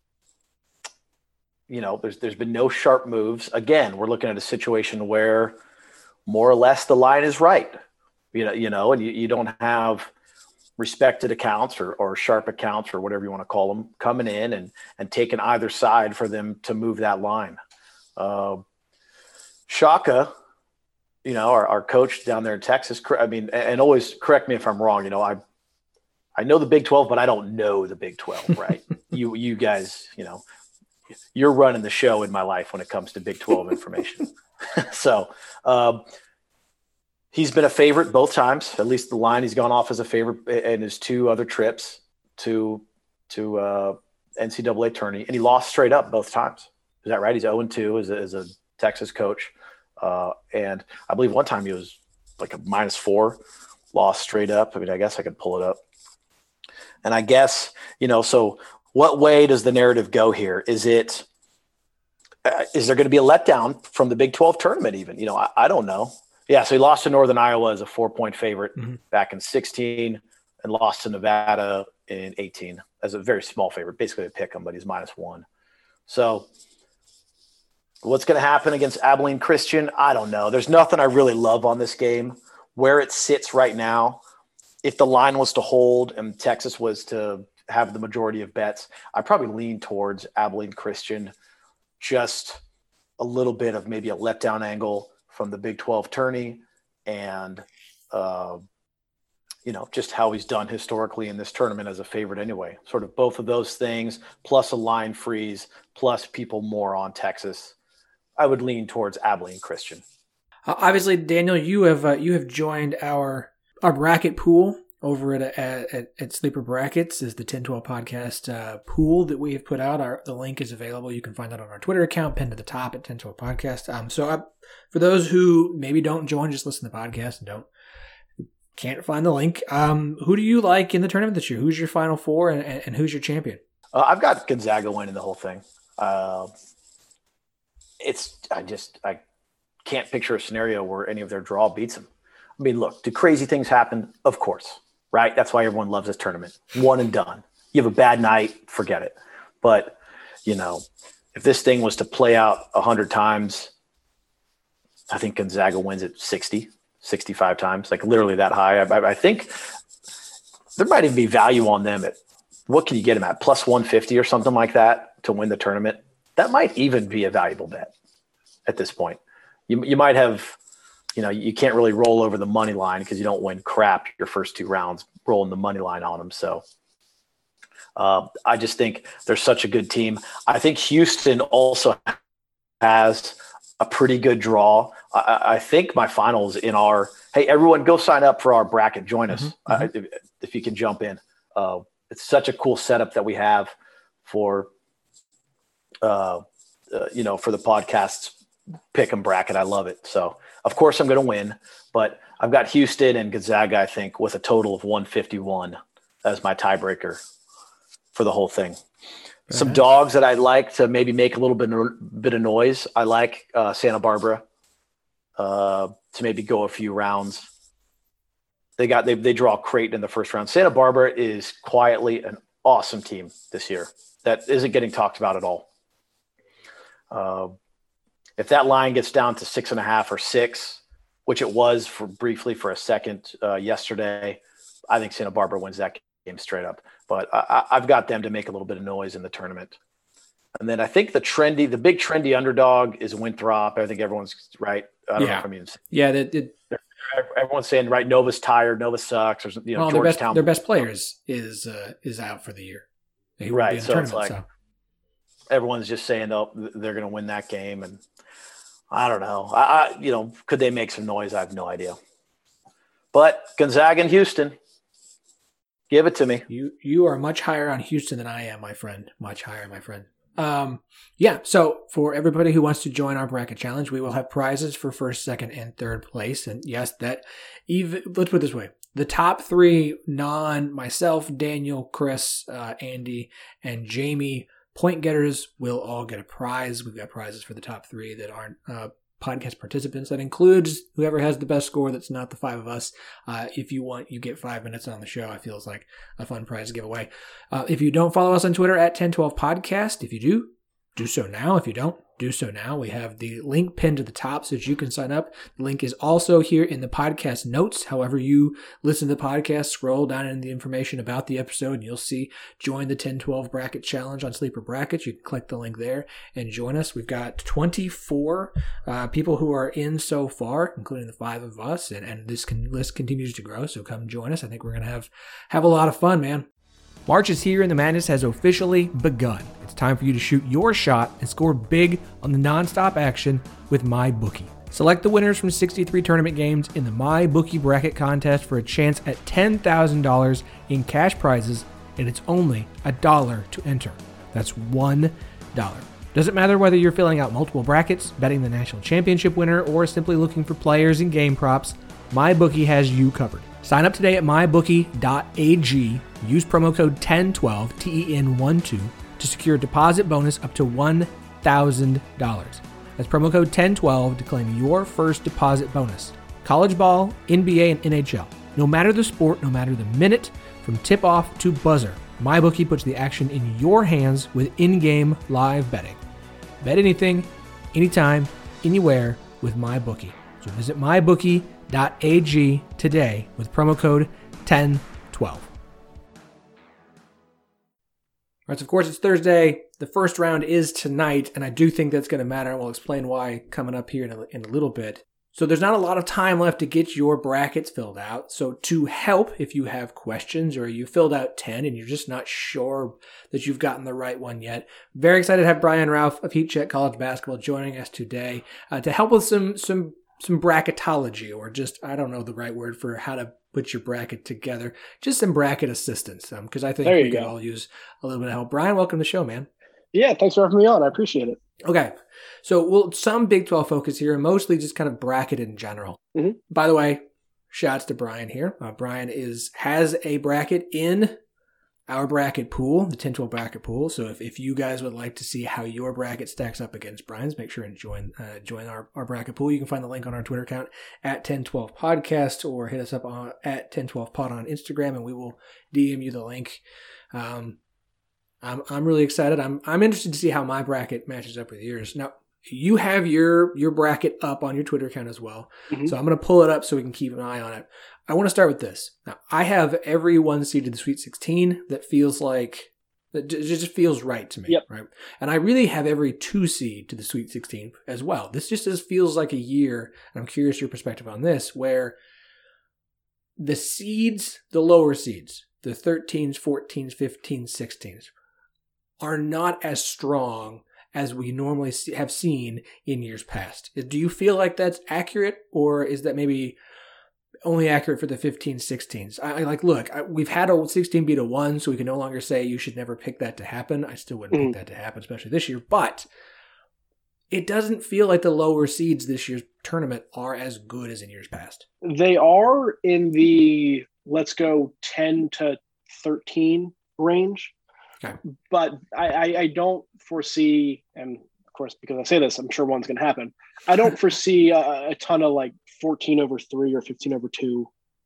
Speaker 2: you know, there's there's been no sharp moves. Again, we're looking at a situation where more or less the line is right. You know, you know, and you, you don't have respected accounts or, or sharp accounts or whatever you want to call them coming in and, and taking either side for them to move that line. Uh, Shaka, you know, our, our coach down there in Texas, I mean, and always correct me if I'm wrong. You know, I, I know the Big twelve, but I don't know the Big twelve, right? you, you guys, you know, you're running the show in my life when it comes to Big twelve information. so, um, he's been a favorite both times. At least the line he's gone off as a favorite in his two other trips to to uh, N C double A tourney, and he lost straight up both times. Is that right? He's oh and two as a, as a Texas coach, uh, and I believe one time he was like a minus four, lost straight up. I mean, I guess I could pull it up. And I guess, you know, so what way does the narrative go here? Is it uh, is there going to be a letdown from the Big twelve tournament? Even, you know, I, I don't know. Yeah, so he lost to Northern Iowa as a four-point favorite mm-hmm. back in sixteen and lost to Nevada in eighteen as a very small favorite, basically a pick 'em, but he's minus one. So what's going to happen against Abilene Christian? I don't know. There's nothing I really love on this game. Where it sits right now, if the line was to hold and Texas was to have the majority of bets, I'd probably lean towards Abilene Christian, just a little bit of maybe a letdown angle from the Big twelve tourney and, uh, you know, just how he's done historically in this tournament as a favorite anyway. Sort of both of those things, plus a line freeze, plus people more on Texas. I would lean towards Abilene Christian.
Speaker 1: Uh, obviously, Daniel, you have uh, you have joined our our bracket pool over at at, at Sleeper Brackets, is the ten twelve podcast uh, pool that we have put out. Our the link is available. You can find that on our Twitter account, pinned to the top at ten twelve podcast. Um, so I, for those who maybe don't join, just listen to the podcast and don't can't find the link. Um, who do you like in the tournament this year? Who's your Final Four and, and, and who's your champion?
Speaker 2: Uh, I've got Gonzaga winning the whole thing. Uh, it's I just I can't picture a scenario where any of their draw beats them. I mean, look, do crazy things happen? Of course, right? That's why everyone loves this tournament. One and done. You have a bad night, forget it. But, you know, if this thing was to play out one hundred times, I think Gonzaga wins it sixty, sixty-five times, like literally that high. I, I think there might even be value on them at, what can you get them at, plus one fifty or something like that to win the tournament. That might even be a valuable bet at this point. You, you might have – you know, you can't really roll over the money line because you don't win crap your first two rounds rolling the money line on them. So uh, I just think they're such a good team. I think Houston also has a pretty good draw. I, I think my finals in our – hey, everyone go sign up for our bracket. Join us mm-hmm. uh, if, if you can jump in. Uh, it's such a cool setup that we have for, uh, uh, you know, for the podcast's pick 'em bracket. I love it. So – of course, I'm going to win, but I've got Houston and Gonzaga, I think, with a total of one fifty-one as my tiebreaker for the whole thing. Very Some nice. Dogs that I'd like to maybe make a little bit, bit of noise. I like uh, Santa Barbara uh, to maybe go a few rounds. They got they they draw Creighton in the first round. Santa Barbara is quietly an awesome team this year that isn't getting talked about at all. Uh, if that line gets down to six and a half or six, which it was for briefly for a second uh, yesterday, I think Santa Barbara wins that game straight up. But I, I've got them to make a little bit of noise in the tournament. And then I think the trendy, the big trendy underdog is Winthrop. I think everyone's right. I don't
Speaker 1: yeah.
Speaker 2: know if I mean,
Speaker 1: yeah, that it,
Speaker 2: everyone's saying right. Nova's tired. Nova sucks. Or you know,
Speaker 1: well, their best,
Speaker 2: Georgetown.
Speaker 1: their best players is uh, is out for the year. He
Speaker 2: right. So it's like
Speaker 1: so.
Speaker 2: everyone's just saying, oh, they're going to win that game, and I don't know. I, I, you know, could they make some noise? I have no idea. But Gonzaga and Houston, give it to me.
Speaker 1: You you are much higher on Houston than I am, my friend. Much higher, my friend. Um, yeah, so for everybody who wants to join our bracket challenge, we will have prizes for first, second, and third place. And yes, that even let's put it this way. The top three non myself, Daniel, Chris, uh, Andy, and Jamie point getters will all get a prize. We've got prizes for the top three that aren't uh, podcast participants. That includes whoever has the best score that's not the five of us. Uh, if you want, you get five minutes on the show. I feel it's like a fun prize to give away. Uh, if you don't follow us on Twitter at ten twelve podcast, if you do, do so now. If you don't, do so now. We have the link pinned to the top so that you can sign up. The link is also here in the podcast notes. However you listen to the podcast, scroll down in the information about the episode and you'll see join the ten twelve bracket challenge on Sleeper Brackets. You can click the link there and join us. We've got twenty-four uh, people who are in so far, including the five of us, and, and this can, list continues to grow. So come join us. I think we're going to have, have a lot of fun, man. March is here and the madness has officially begun. It's time for you to shoot your shot and score big on the nonstop action with MyBookie. Select the winners from sixty-three tournament games in the MyBookie bracket contest for a chance at ten thousand dollars in cash prizes, and it's only a dollar to enter. That's one dollar. Doesn't matter whether you're filling out multiple brackets, betting the national championship winner, or simply looking for players and game props, MyBookie has you covered. Sign up today at my bookie dot a g. Use promo code ten twelve, T E N twelve, to secure a deposit bonus up to one thousand dollars. That's promo code ten twelve to claim your first deposit bonus. College ball, N B A, and N H L. No matter the sport, no matter the minute, from tip-off to buzzer, MyBookie puts the action in your hands with in-game live betting. Bet anything, anytime, anywhere with MyBookie. So visit my bookie dot a g today with promo code ten twelve. All right, so of course it's Thursday. The first round is tonight, and I do think that's going to matter. We'll explain why coming up here in a, in a little bit. So there's not a lot of time left to get your brackets filled out. So to help, if you have questions or you filled out ten and you're just not sure that you've gotten the right one yet, very excited to have Brian Ralph of Heat Check College Basketball joining us today uh, to help with some some some bracketology, or just, I don't know the right word for how to put your bracket together, just some bracket assistance, because um, I think we could all use a little bit of help. Brian, welcome to the show, man.
Speaker 3: Yeah, thanks for having me on. I appreciate it.
Speaker 1: Okay, so we'll some Big twelve focus here, and mostly just kind of bracket in general.
Speaker 3: Mm-hmm.
Speaker 1: By the way, shouts to Brian here. Uh, Brian is has a bracket in our bracket pool, the ten twelve bracket pool. So if, if you guys would like to see how your bracket stacks up against Brian's, make sure and join uh, join our, our bracket pool. You can find the link on our Twitter account at ten twelve podcast, or hit us up on at ten twelve pod on Instagram, and we will D M you the link. Um, I'm I'm really excited. I'm I'm interested to see how my bracket matches up with yours. Now, you have your your bracket up on your Twitter account as well. Mm-hmm. So I'm going to pull it up so we can keep an eye on it. I want to start with this. Now, I have every one seed to the Sweet sixteen that feels like, that just feels right to me.
Speaker 3: Yep.
Speaker 1: Right. And I really have every two seed to the Sweet sixteen as well. This just is, feels like a year, and I'm curious your perspective on this, where the seeds, the lower seeds, the thirteens, fourteens, fifteens, sixteens, are not as strong as we normally see, have seen in years past. Do you feel like that's accurate, or is that maybe only accurate for the fifteens, sixteens? I, I like, look, I, we've had a sixteen beat a one, so we can no longer say you should never pick that to happen. I still wouldn't mm. pick that to happen, especially this year, but it doesn't feel like the lower seeds this year's tournament are as good as in years past.
Speaker 3: They are in the, let's go ten to thirteen range.
Speaker 1: Okay.
Speaker 3: But I, I, I don't foresee, and of course, because I say this, I'm sure one's going to happen. I don't foresee a, a ton of like fourteen over three or fifteen over two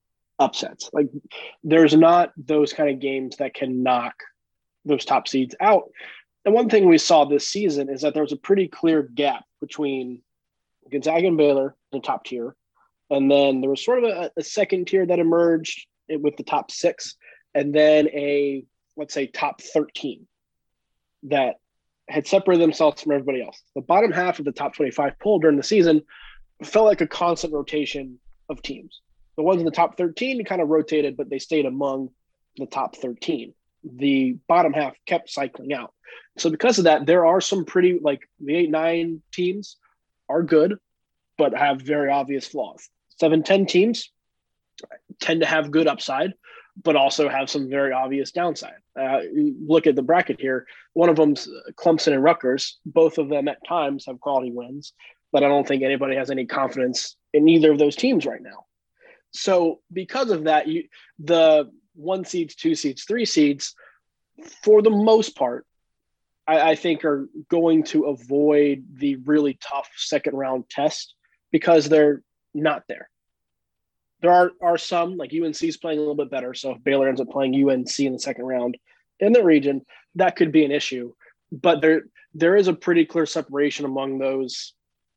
Speaker 3: upsets. Like there's not those kind of games that can knock those top seeds out. And one thing we saw this season is that there was a pretty clear gap between Gonzaga and Baylor in the top tier. And then there was sort of a, a second tier that emerged with the top six, and then a, let's say, top thirteen that had separated themselves from everybody else. The bottom half of the top twenty-five poll during the season felt like a constant rotation of teams. The ones in the top thirteen kind of rotated, but they stayed among the top thirteen. The bottom half kept cycling out. So because of that, there are some pretty, like the eight nine teams are good, but have very obvious flaws. seven ten teams tend to have good upside, but also have some very obvious downside. Uh, look at the bracket here. One of them's Clemson and Rutgers. Both of them at times have quality wins, but I don't think anybody has any confidence in either of those teams right now. So because of that, you, the one seeds, two seeds, three seeds, for the most part, I, I think are going to avoid the really tough second round test because they're not there. There are, are some, like U N C is playing a little bit better. So if Baylor ends up playing U N C in the second round in the region, that could be an issue. But there there is a pretty clear separation among those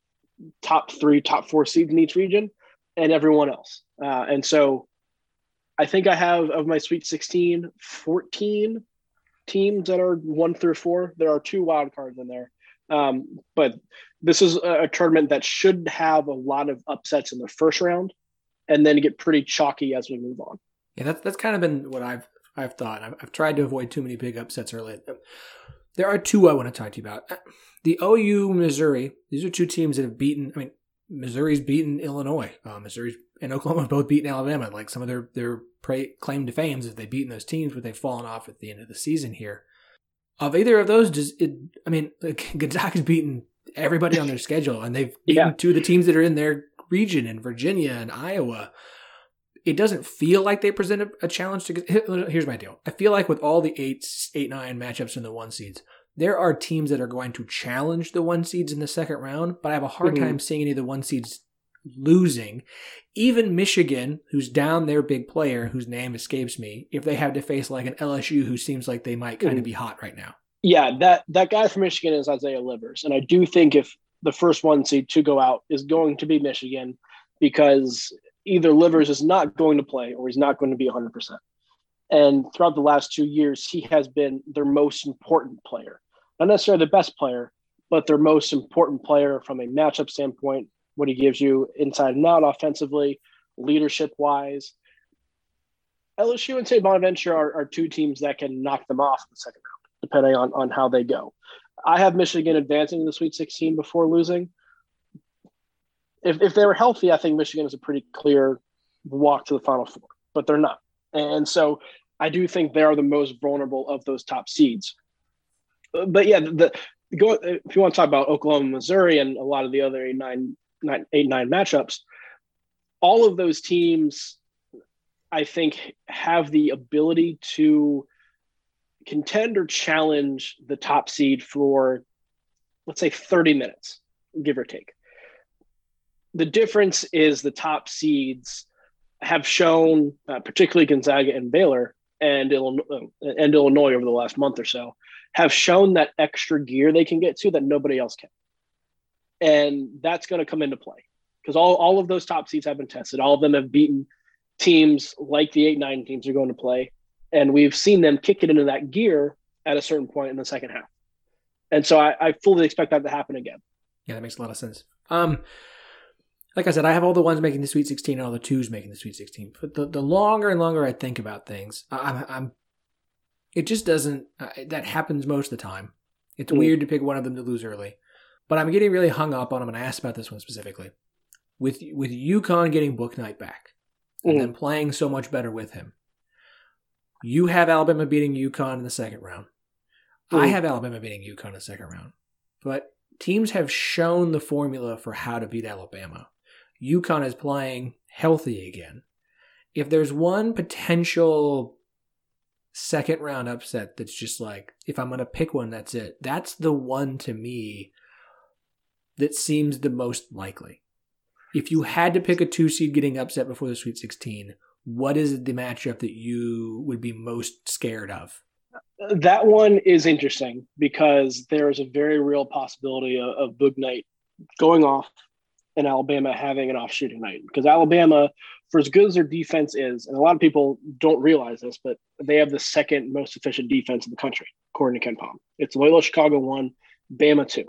Speaker 3: top three, top four seeds in each region and everyone else. Uh, and so I think I have, of my Sweet sixteen, fourteen teams that are one through four. There are two wild cards in there. Um, but this is a, a tournament that should have a lot of upsets in the first round and then get pretty chalky as we move on.
Speaker 1: Yeah, that's that's kind of been what I've I've thought. I've, I've tried to avoid too many big upsets early. There are two I want to talk to you about. The O U, Missouri. These are two teams that have beaten. I mean, Missouri's beaten Illinois. Uh, Missouri and Oklahoma have both beaten Alabama. Like some of their their pra- claim to fame is they've beaten those teams, but they've fallen off at the end of the season here. Of either of those, does it? I mean, like, Gonzaga's beaten everybody on their schedule, and they've beaten
Speaker 3: Yeah.
Speaker 1: two of the teams that are in their region in Virginia and Iowa. It doesn't feel like they present a, a challenge to. Here's my deal. I feel like with all the eight, eight, nine matchups in the one seeds, there are teams that are going to challenge the one seeds in the second round, but I have a hard
Speaker 3: Mm-hmm.
Speaker 1: time seeing any of the one seeds losing. Even Michigan, who's down their big player, whose name escapes me, if they have to face like an L S U who seems like they might kind
Speaker 3: Mm-hmm.
Speaker 1: of be hot right now.
Speaker 3: Yeah, that, that guy from Michigan is Isaiah Livers. And I do think if the first one seed to go out is going to be Michigan, because either Livers is not going to play or he's not going to be one hundred percent. And throughout the last two years, he has been their most important player. Not necessarily the best player, but their most important player from a matchup standpoint, what he gives you inside and out offensively, leadership-wise. L S U and Saint Bonaventure are, are two teams that can knock them off in the second round, depending on, on how they go. I have Michigan advancing in the Sweet sixteen before losing. If if they were healthy, I think Michigan is a pretty clear walk to the Final Four, but they're not. And so I do think they are the most vulnerable of those top seeds. But yeah, the, the go if you want to talk about Oklahoma, Missouri, and a lot of the other eight nine, nine, eight, nine matchups, all of those teams, I think, have the ability to contend or challenge the top seed for, let's say, thirty minutes, give or take. The difference is the top seeds have shown, uh, particularly Gonzaga and Baylor and Illinois, and Illinois over the last month or so, have shown that extra gear they can get to that nobody else can. And that's going to come into play because all, all of those top seeds have been tested. All of them have beaten teams like the eight nine teams are going to play. And we've seen them kick it into that gear at a certain point in the second half. And so I, I fully expect that to happen again.
Speaker 1: Yeah, that makes a lot of sense. Um, like I said, I have all the ones making the Sweet sixteen and all the twos making the Sweet sixteen. But the, the longer and longer I think about things, I'm, I'm it just doesn't, uh, that happens most of the time. It's mm. weird to pick one of them to lose early. But I'm getting really hung up on them, and I asked about this one specifically. With with UConn getting Bouknight back and mm. then playing so much better with him, you have Alabama beating UConn in the second round. Mm. I have Alabama beating UConn in the second round. But teams have shown the formula for how to beat Alabama. UConn is playing healthy again. If there's one potential second round upset that's just like, if I'm going to pick one, that's it. That's the one to me that seems the most likely. If you had to pick a two seed getting upset before the Sweet sixteen, what is the matchup that you would be most scared of?
Speaker 3: That one is interesting because there is a very real possibility of, of Boog Knight going off and Alabama having an off shooting night. Because Alabama, for as good as their defense is, and a lot of people don't realize this, but they have the second most efficient defense in the country, according to KenPom. It's Loyola Chicago one, Bama two.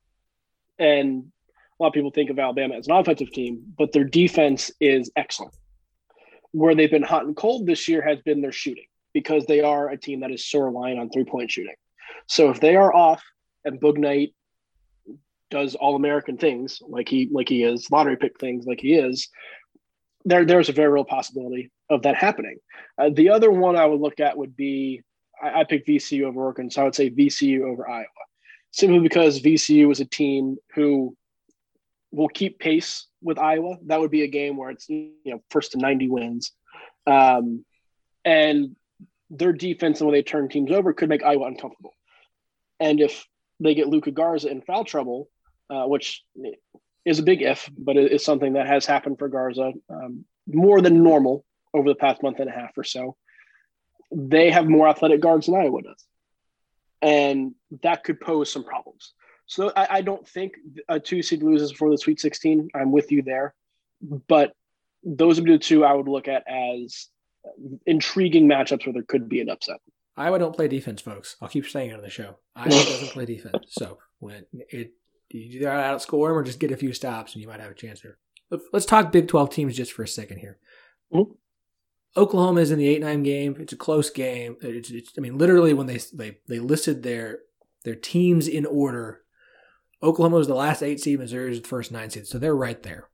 Speaker 3: And a lot of people think of Alabama as an offensive team, but their defense is excellent. Where they've been hot and cold this year has been their shooting, because they are a team that is so reliant on three-point shooting. So if they are off and Boog Knight does all-American things like he like he is, lottery pick things like he is, there there's a very real possibility of that happening. Uh, the other one I would look at would be, I, I picked V C U over Oregon, so I would say V C U over Iowa, simply because V C U is a team who will keep pace with Iowa. That would be a game where it's, you know, first to ninety wins. Um, and their defense and when they turn teams over could make Iowa uncomfortable. And if they get Luka Garza in foul trouble, uh, which is a big if, but it is something that has happened for Garza um, more than normal over the past month and a half or so, they have more athletic guards than Iowa does. And that could pose some problems. So I, I don't think a two seed loses before the Sweet sixteen. I'm with you there. But those would be the two I would look at as intriguing matchups where there could be an upset.
Speaker 1: Iowa don't play defense, folks. I'll keep saying it on the show. Iowa doesn't play defense. So when it you either outscore them or just get a few stops and you might have a chance there. Let's talk Big twelve teams just for a second here. Mm-hmm. Oklahoma is in the eight nine game. It's a close game. It's, it's, I mean, literally when they they they listed their their teams in order, Oklahoma was the last eight seed, Missouri is the first nine seed, so they're right there.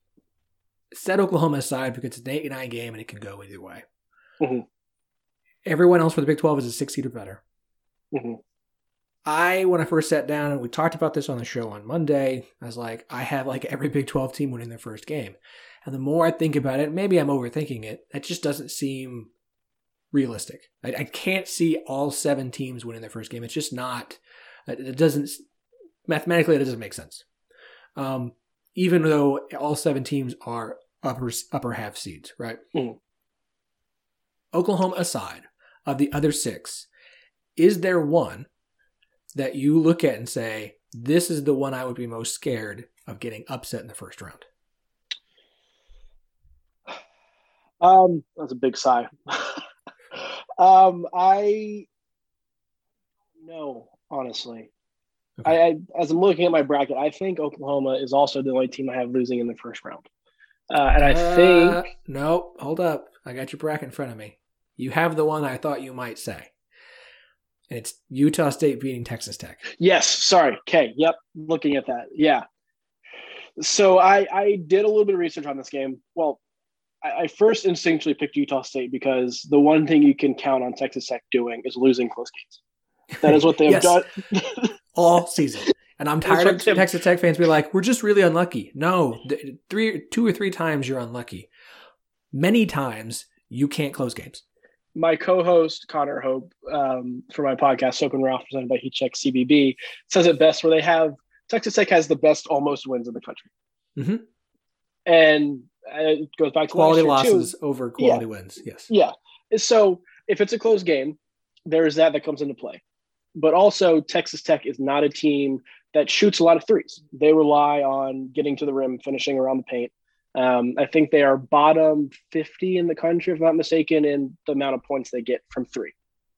Speaker 1: Set Oklahoma aside because it's an eight nine game and it can go either way. Mm-hmm. Everyone else for the Big twelve is a six seed or better. Mm-hmm. I, when I first sat down, and we talked about this on the show on Monday, I was like, I have like every Big twelve team winning their first game. And the more I think about it, maybe I'm overthinking it, that just doesn't seem realistic. I, I can't see all seven teams winning their first game. It's just not, it doesn't, mathematically, it doesn't make sense. Um, even though all seven teams are upper, upper half seeds, right? Mm. Oklahoma aside, of the other six, is there one that you look at and say, this is the one I would be most scared of getting upset in the first round?
Speaker 3: Um, that's a big sigh. um, I no, honestly. Okay. I, I as I'm looking at my bracket, I think Oklahoma is also the only team I have losing in the first round. Uh, and I uh, think
Speaker 1: no, hold up. I got your bracket in front of me. You have the one I thought you might say. And it's Utah State beating Texas Tech.
Speaker 3: Yes, sorry. Okay, yep, looking at that. Yeah. So I, I did a little bit of research on this game. Well, I, I first instinctually picked Utah State because the one thing you can count on Texas Tech doing is losing close games. That is what they have done.
Speaker 1: All season. And I'm tired of Tim. Texas Tech fans be like, we're just really unlucky. No, th- three, two or three times you're unlucky. Many times you can't close games.
Speaker 3: My co-host, Connor Hope, um, for my podcast, Soap and Ralph, presented by Heat Check C B B, says it best where they have – Texas Tech has the best almost wins in the country. Mm-hmm. And it goes back to
Speaker 1: quality losses too. Over quality
Speaker 3: yeah.
Speaker 1: wins, yes.
Speaker 3: Yeah. So if it's a close game, there is that that comes into play. But also Texas Tech is not a team that shoots a lot of threes. They rely on getting to the rim, finishing around the paint. Um, I think they are bottom fifty in the country, if I'm not mistaken, in the amount of points they get from three.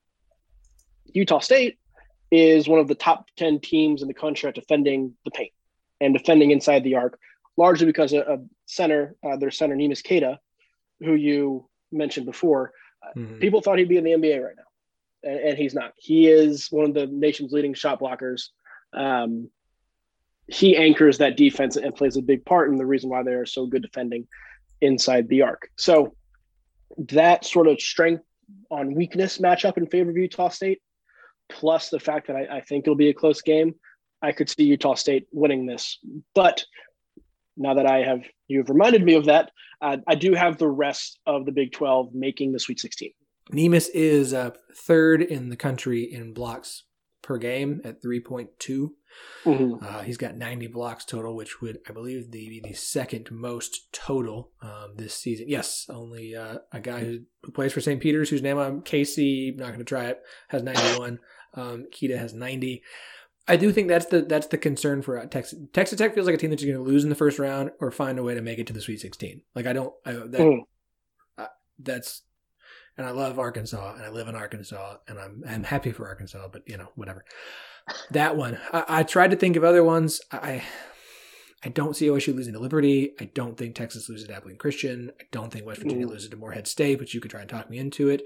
Speaker 3: Utah State is one of the top ten teams in the country at defending the paint and defending inside the arc, largely because of, of center, uh, their center, Neemias Queta, who you mentioned before. Uh, mm-hmm. People thought he'd be in the N B A right now, and, and he's not. He is one of the nation's leading shot blockers. Um, he anchors that defense and plays a big part in the reason why they are so good defending inside the arc. So that sort of strength on weakness matchup in favor of Utah State, plus the fact that I, I think it'll be a close game, I could see Utah State winning this. But now that I have, you've reminded me of that, uh, I do have the rest of the Big twelve making the Sweet sixteen.
Speaker 1: Neemias is uh, third in the country in blocks per game at three point two.
Speaker 3: Mm-hmm.
Speaker 1: Uh, he's got ninety blocks total, which would, I believe, be the second most total um, this season. Yes, only uh, a guy who, who plays for Saint Peter's, whose name I'm Casey, not going to try it, has ninety-one. Um, Keita has ninety. I do think that's the that's the concern for uh, Texas. Texas Tech feels like a team that's going to lose in the first round or find a way to make it to the Sweet sixteen. Like I don't, I, that,
Speaker 3: mm.
Speaker 1: uh, that's, and I love Arkansas and I live in Arkansas and I'm I'm happy for Arkansas, but you know whatever. That one, I, I tried to think of other ones. I I don't see O S U losing to Liberty. I don't think Texas loses to Abilene Christian. I don't think West Virginia mm. loses to Morehead State, but you could try and talk me into it.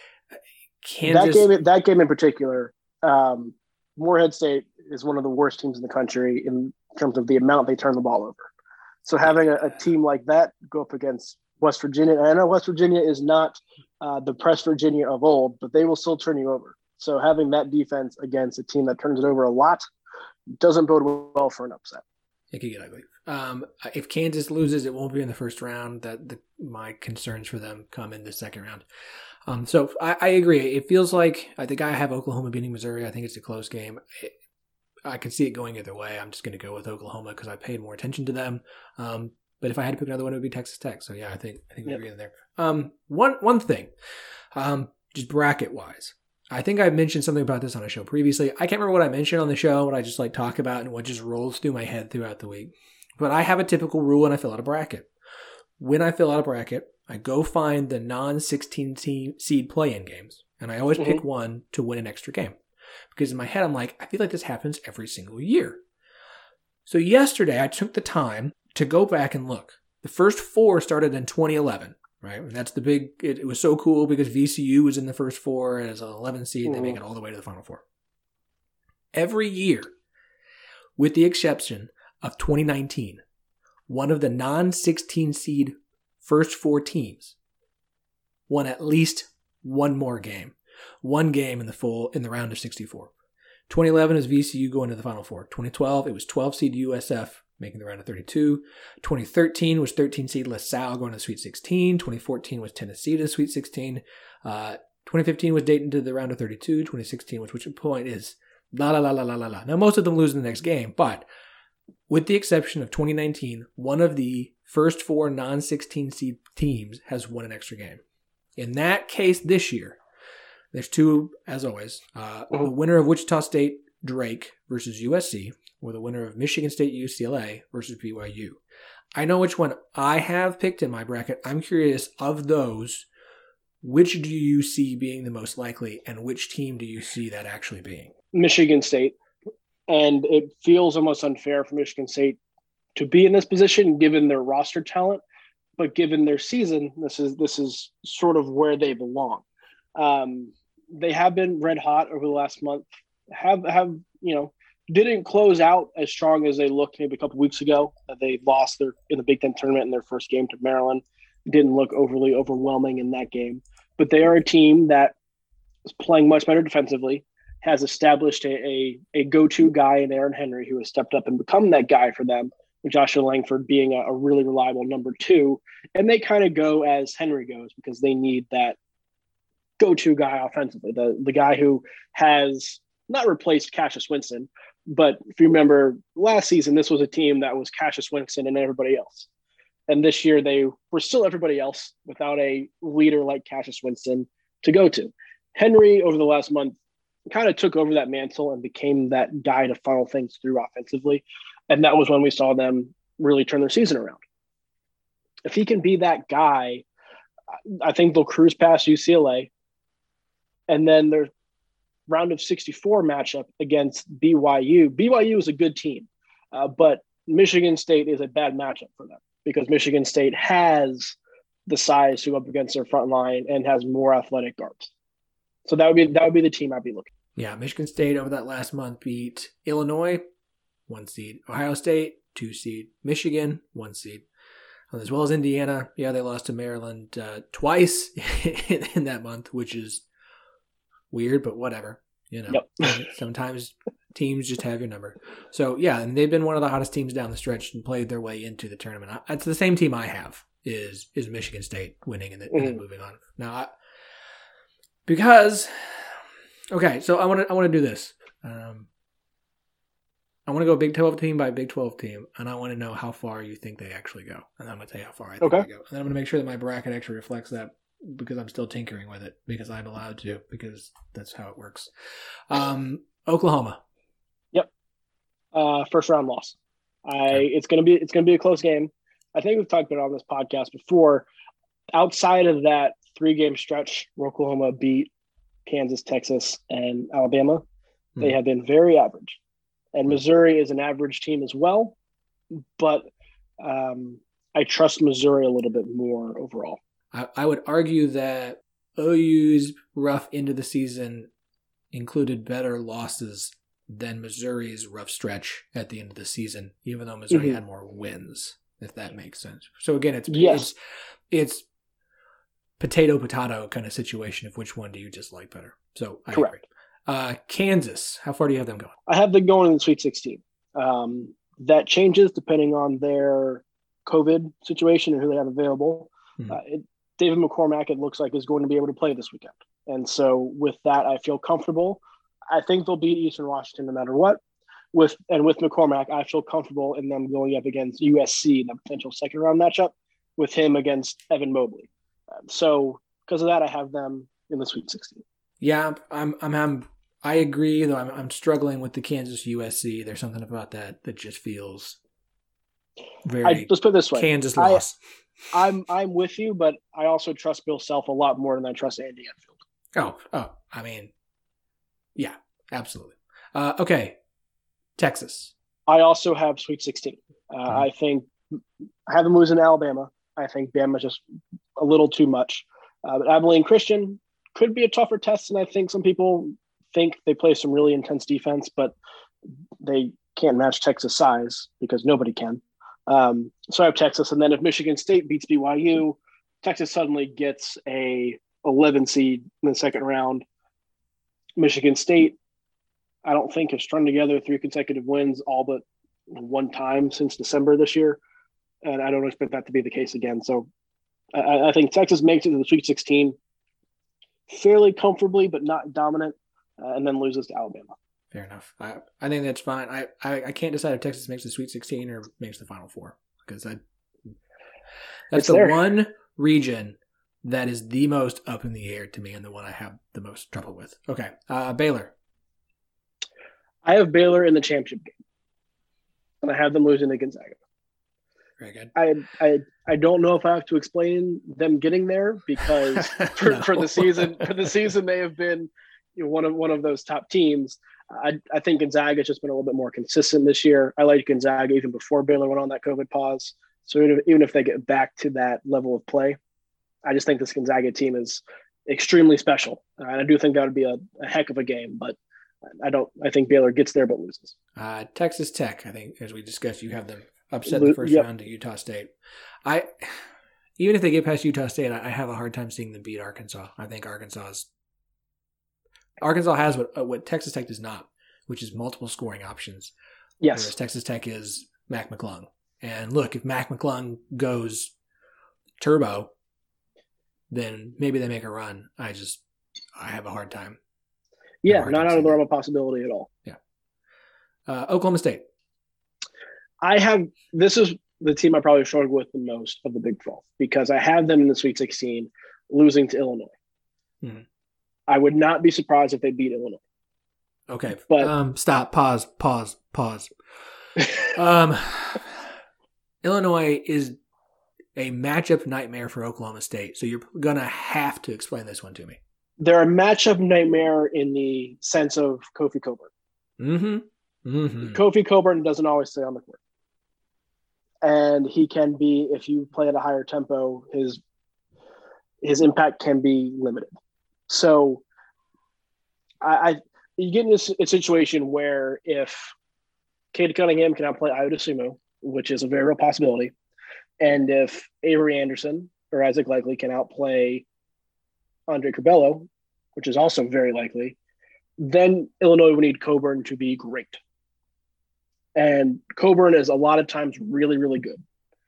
Speaker 1: Kansas,
Speaker 3: that game, that game in particular. Um, Morehead State is one of the worst teams in the country in terms of the amount they turn the ball over. So having a, a team like that go up against West Virginia, and I know West Virginia is not uh, the press Virginia of old, but they will still turn you over. So having that defense against a team that turns it over a lot doesn't bode well for an upset.
Speaker 1: It could get ugly. Um, if Kansas loses, it won't be in the first round. That the, my concerns for them come in the second round. Um, so I, I agree. It feels like I think I have Oklahoma beating Missouri. I think it's a close game. It, I could see it going either way. I'm just going to go with Oklahoma because I paid more attention to them. Um, but if I had to pick another one, it would be Texas Tech. So yeah, I think I think we
Speaker 3: yep.
Speaker 1: agree in there. Um, one one thing, um, just bracket wise, I think I mentioned something about this on a show previously. I can't remember what I mentioned on the show, what I just like talk about, and what just rolls through my head throughout the week. But I have a typical rule when I fill out a bracket. When I fill out a bracket, I go find the non sixteen seed play-in games, and I always mm-hmm. pick one to win an extra game. Because in my head, I'm like, I feel like this happens every single year. So yesterday, I took the time to go back and look. The first four started in twenty eleven, right? And that's the big, it, it was so cool because V C U was in the first four as an eleven seed, and mm-hmm. they make it all the way to the Final Four. Every year, with the exception of twenty nineteen, one of the non sixteen seed first four teams won at least one more game. One game in the full in the round of sixty-four. twenty eleven is V C U going to the Final Four. twenty twelve, it was twelve seed U S F making the round of thirty-two. twenty thirteen was thirteen seed LaSalle going to the Sweet sixteen. twenty fourteen was Tennessee to the Sweet sixteen. Uh, twenty fifteen was Dayton to the round of thirty-two. twenty sixteen, which which point is la la la la la la la. Now most of them lose in the next game, but with the exception of twenty nineteen, one of the first four non sixteen seed teams has won an extra game. In that case this year, there's two, as always. Uh, the winner of Wichita State Drake versus U S C, or the winner of Michigan State U C L A versus B Y U. I know which one I have picked in my bracket. I'm curious, of those, which do you see being the most likely, and which team do you see that actually being?
Speaker 3: Michigan State. And it feels almost unfair for Michigan State to be in this position given their roster talent, but given their season, this is this is sort of where they belong. Um, they have been red hot over the last month, have, have, you know, didn't close out as strong as they looked maybe a couple weeks ago. They lost their in the Big Ten tournament in their first game to Maryland. Didn't look overly overwhelming in that game, but they are a team that is playing much better defensively, has established a, a, a go-to guy in Aaron Henry who has stepped up and become that guy for them, with Joshua Langford being a, a really reliable number two. And they kind of go as Henry goes because they need that go-to guy offensively, the the guy who has not replaced Cassius Winston, but if you remember last season, this was a team that was Cassius Winston and everybody else. And this year they were still everybody else without a leader like Cassius Winston to go to. Henry, over the last month, kind of took over that mantle and became that guy to funnel things through offensively. And that was when we saw them really turn their season around. If he can be that guy, I think they'll cruise past U C L A. And then their round of sixty-four matchup against B Y U. B Y U is a good team, uh, but Michigan State is a bad matchup for them because Michigan State has the size to go up against their front line and has more athletic guards. So that would be that would be the team I'd be looking.
Speaker 1: Yeah, Michigan State over that last month beat Illinois, one seed. Ohio State, two seed. Michigan, one seed. As well as Indiana. Yeah, they lost to Maryland uh, twice in, in that month, which is weird, but whatever. You know, yep. Sometimes teams just have your number. So yeah, and they've been one of the hottest teams down the stretch and played their way into the tournament. It's the same team I have is is Michigan State winning and then, mm-hmm. and then moving on. Now, I, because okay, so I want to I want to do this. Um, I want to go Big twelve team by Big twelve team, and I want to know how far you think they actually go. And I'm going to tell you how far I think
Speaker 3: Okay.
Speaker 1: they go. And then I'm going to make sure that my bracket actually reflects that because I'm still tinkering with it because I'm allowed to because that's how it works. Um, Oklahoma.
Speaker 3: Yep. Uh, first round loss. I
Speaker 1: Okay.
Speaker 3: it's gonna be it's gonna be a close game. I think we've talked about it on this podcast before. Outside of that three game stretch where Oklahoma beat Kansas, Texas, and Alabama,
Speaker 1: Hmm.
Speaker 3: they have been very average. And Missouri is an average team as well, but um, I trust Missouri a little bit more overall.
Speaker 1: I, I would argue that O U's rough end of the season included better losses than Missouri's rough stretch at the end of the season, even though Missouri
Speaker 3: Mhm.
Speaker 1: had more wins, if that makes sense. So again, it's
Speaker 3: Yes.
Speaker 1: it's it's potato potato kind of situation of which one do you just like better. So I
Speaker 3: Correct.
Speaker 1: agree. Uh, Kansas, how far do you have them going?
Speaker 3: I have them going in the Sweet sixteen. Um, that changes depending on their COVID situation and who they have available.
Speaker 1: Mhm.
Speaker 3: Uh, it, David McCormack, it looks like, is going to be able to play this weekend. And so with that, I feel comfortable. I think they'll beat Eastern Washington no matter what. With And with McCormack, I feel comfortable in them going up against U S C in a potential second round matchup with him against Evan Mobley. Um, so because of that, I have them in the Sweet sixteen.
Speaker 1: Yeah, I'm I'm, I'm I agree, though I'm I'm struggling with the Kansas U S C. There's something about that that just feels very
Speaker 3: I, let's put it this way.
Speaker 1: Kansas
Speaker 3: I-
Speaker 1: loss.
Speaker 3: I'm I'm with you, but I also trust Bill Self a lot more than I trust Andy Enfield.
Speaker 1: Oh, oh, I mean, yeah, absolutely. Uh, okay, Texas.
Speaker 3: I also have Sweet sixteen. Uh,
Speaker 1: Mhm.
Speaker 3: I think I have them losing to Alabama. I think Bama's just a little too much. Uh, but Abilene Christian could be a tougher test than I think some people think. They play some really intense defense, but they can't match Texas size because nobody can. Um, so I have Texas, and then if Michigan State beats B Y U, Texas suddenly gets a eleven seed in the second round. Michigan State, I don't think, has strung together three consecutive wins all but one time since December this year, and I don't expect that to be the case again. So I, I think Texas makes it to the Sweet sixteen fairly comfortably, but not dominant, uh, and then loses to Alabama.
Speaker 1: Fair enough. I I think that's fine. I, I, I can't decide if Texas makes the Sweet sixteen or makes the Final Four because I that's
Speaker 3: It's
Speaker 1: the
Speaker 3: there.
Speaker 1: one region that is the most up in the air to me and the one I have the most trouble with. Okay, uh, Baylor.
Speaker 3: I have Baylor in the championship game, and I have them losing to Gonzaga.
Speaker 1: Very good.
Speaker 3: I I I don't know if I have to explain them getting there because for,
Speaker 1: No.
Speaker 3: for the season for the season they have been, you know, one of one of those top teams. I I think Gonzaga has just been a little bit more consistent this year. I liked Gonzaga even before Baylor went on that COVID pause. So even if, even if they get back to that level of play, I just think this Gonzaga team is extremely special. Uh, and I do think that would be a, a heck of a game, but I don't. I think Baylor gets there but loses.
Speaker 1: Uh, Texas Tech, I think, as we discussed, you have them upset in the
Speaker 3: Lo-
Speaker 1: first
Speaker 3: yep.
Speaker 1: round to Utah State. I even if they get past Utah State, I, I have a hard time seeing them beat Arkansas. I think Arkansas is Arkansas has what uh, what Texas Tech does not, which is multiple scoring options.
Speaker 3: Yes.
Speaker 1: Whereas Texas Tech is Mac McClung. And look, if Mac McClung goes turbo, then maybe they make a run. I just I have a hard time.
Speaker 3: Yeah,
Speaker 1: hard
Speaker 3: not
Speaker 1: time
Speaker 3: out of
Speaker 1: seeing
Speaker 3: the
Speaker 1: that.
Speaker 3: realm of possibility at all.
Speaker 1: Uh, Oklahoma State.
Speaker 3: I have this is the team I probably struggle with the most of the Big twelve because I have them in the Sweet sixteen, losing to Illinois.
Speaker 1: Mhm.
Speaker 3: I would not be surprised if they beat Illinois.
Speaker 1: Okay.
Speaker 3: But-
Speaker 1: um, stop. Pause. Pause. Pause. Um, Illinois is a matchup nightmare for Oklahoma State, so you're gonna have to explain this one to me.
Speaker 3: They're a matchup nightmare in the sense of Kofi Coburn.
Speaker 1: Mm-hmm. Mm-hmm.
Speaker 3: Kofi Coburn doesn't always stay on the court. And he can be, if you play at a higher tempo, his his impact can be limited. So I, I you get in this a situation where if Cade Cunningham cannot play Iota Sumo, which is a very real possibility, and if Avery Anderson or Isaac Likely can outplay Andre Curbelo, which is also very likely, then Illinois would need Coburn to be great. And Coburn is a lot of times really, really good.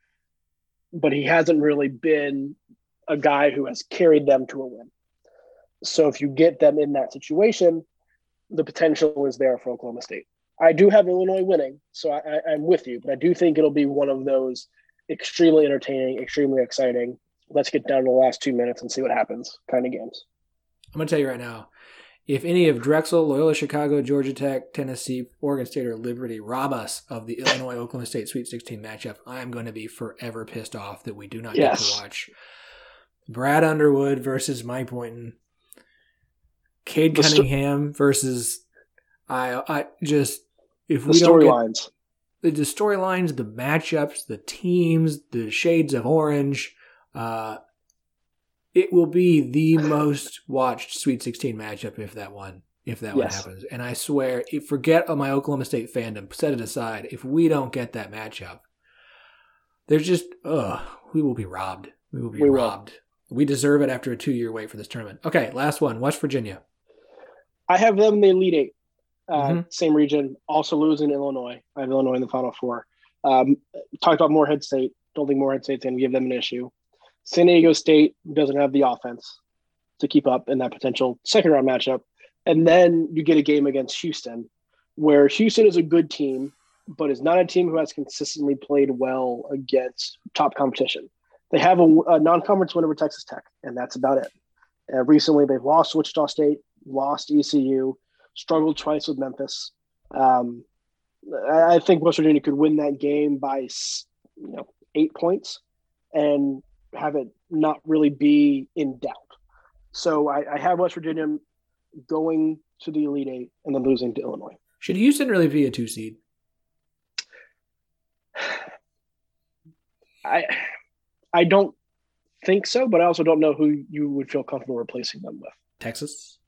Speaker 3: But he hasn't really been a guy who has carried them to a win. So if you get them in that situation, the potential is there for Oklahoma State. I do have Illinois winning, so I, I, I'm with you, but I do think it'll be one of those extremely entertaining, extremely exciting, let's get down to the last two minutes and see what happens kind of games.
Speaker 1: I'm going to tell you right now, if any of Drexel, Loyola Chicago, Georgia Tech, Tennessee, Oregon State, or Liberty rob us of the Illinois-Oklahoma State Sweet sixteen matchup, I am going to be forever pissed off that we do not
Speaker 3: yes.
Speaker 1: get to watch Brad Underwood versus Mike Boynton, Cade
Speaker 3: The
Speaker 1: Cunningham sto- versus I. I just if
Speaker 3: the
Speaker 1: we don't get
Speaker 3: storylines,
Speaker 1: the, the storylines, the matchups, the teams, the shades of orange. Uh, It will be the most watched Sweet sixteen matchup if that one if that
Speaker 3: yes.
Speaker 1: one happens. And I swear, if, forget my Oklahoma State fandom, set it aside. If we don't get that matchup, there's just ugh, we will be robbed. We will be
Speaker 3: we
Speaker 1: robbed. Will. We deserve it after a two-year wait for this tournament. Okay, last one, West Virginia.
Speaker 3: I have them in the Elite Eight, uh,
Speaker 1: mm-hmm.
Speaker 3: same region. Also losing Illinois. I have Illinois in the Final Four. Um, talked about Morehead State. Don't think Morehead State's going to give them an issue. San Diego State doesn't have the offense to keep up in that potential second round matchup. And then you get a game against Houston, where Houston is a good team, but is not a team who has consistently played well against top competition. They have a, a non-conference win over Texas Tech, and that's about it. Uh, recently, they've lost Wichita State, lost E C U, struggled twice with Memphis. Um, I, I think West Virginia could win that game by you know eight points and have it not really be in doubt. So I, I have West Virginia going to the Elite Eight and then losing to Illinois.
Speaker 1: Should Houston really be a two seed?
Speaker 3: I I don't think so, but I also don't know who you would feel comfortable replacing them with.
Speaker 1: Texas?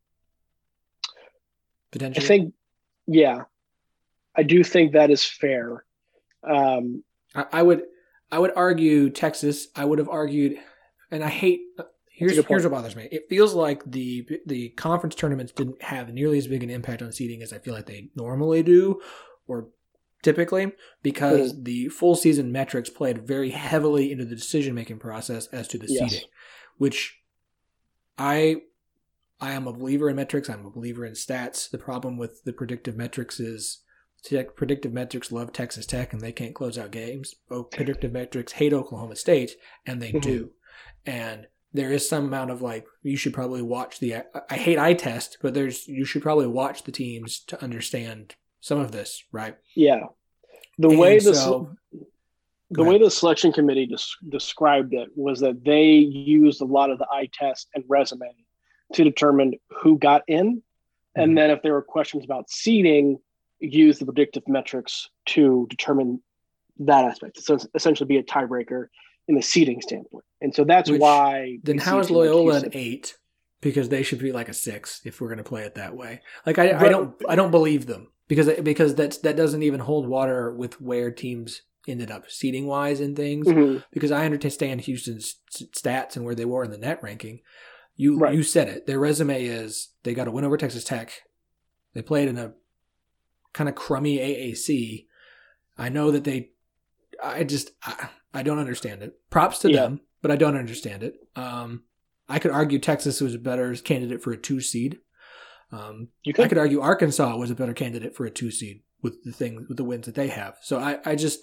Speaker 1: Potentially?
Speaker 3: I think, yeah. I do think that is fair. Um,
Speaker 1: I, I would I would argue Texas. I would have argued, and I hate, here's here's what bothers me. It feels like the the conference tournaments didn't have nearly as big an impact on seeding as I feel like they normally do, or typically, because mm-hmm. the full season metrics played very heavily into the decision-making process as to the
Speaker 3: yes.
Speaker 1: seeding, which I I am a believer in metrics. I'm a believer in stats. The problem with the predictive metrics is predictive metrics love Texas Tech and they can't close out games. Oh, predictive metrics hate Oklahoma State and they mm-hmm. do. And there is some amount of like, you should probably watch the, I hate eye test, but there's, you should probably watch the teams to understand some of this, right?
Speaker 3: Yeah. The
Speaker 1: and
Speaker 3: way the,
Speaker 1: so,
Speaker 3: the way the selection committee des- described it was that they used a lot of the eye test and resume to determine who got in. Mm-hmm. And then if there were questions about seeding, use the predictive metrics to determine that aspect. So essentially be a tiebreaker in the seeding standpoint. And so that's
Speaker 1: Which,
Speaker 3: why.
Speaker 1: Then how is Loyola an eight? Because they should be like a six if we're going to play it that way. Like I, but, I don't, I don't believe them because because that's that doesn't even hold water with where teams ended up seeding wise in things. Mm-hmm. Because I understand Houston's stats and where they were in the net ranking. You right. you said it. Their resume is they got a win over Texas Tech. They played in a kind of crummy A A C. I know that they, I just, I, I don't understand it. Props to yeah. them, but I don't understand it. Um, I could argue Texas was a better candidate for a two seed. Um, you could. I could argue Arkansas was a better candidate for a two seed with the thing, with the wins that they have. So I, I just,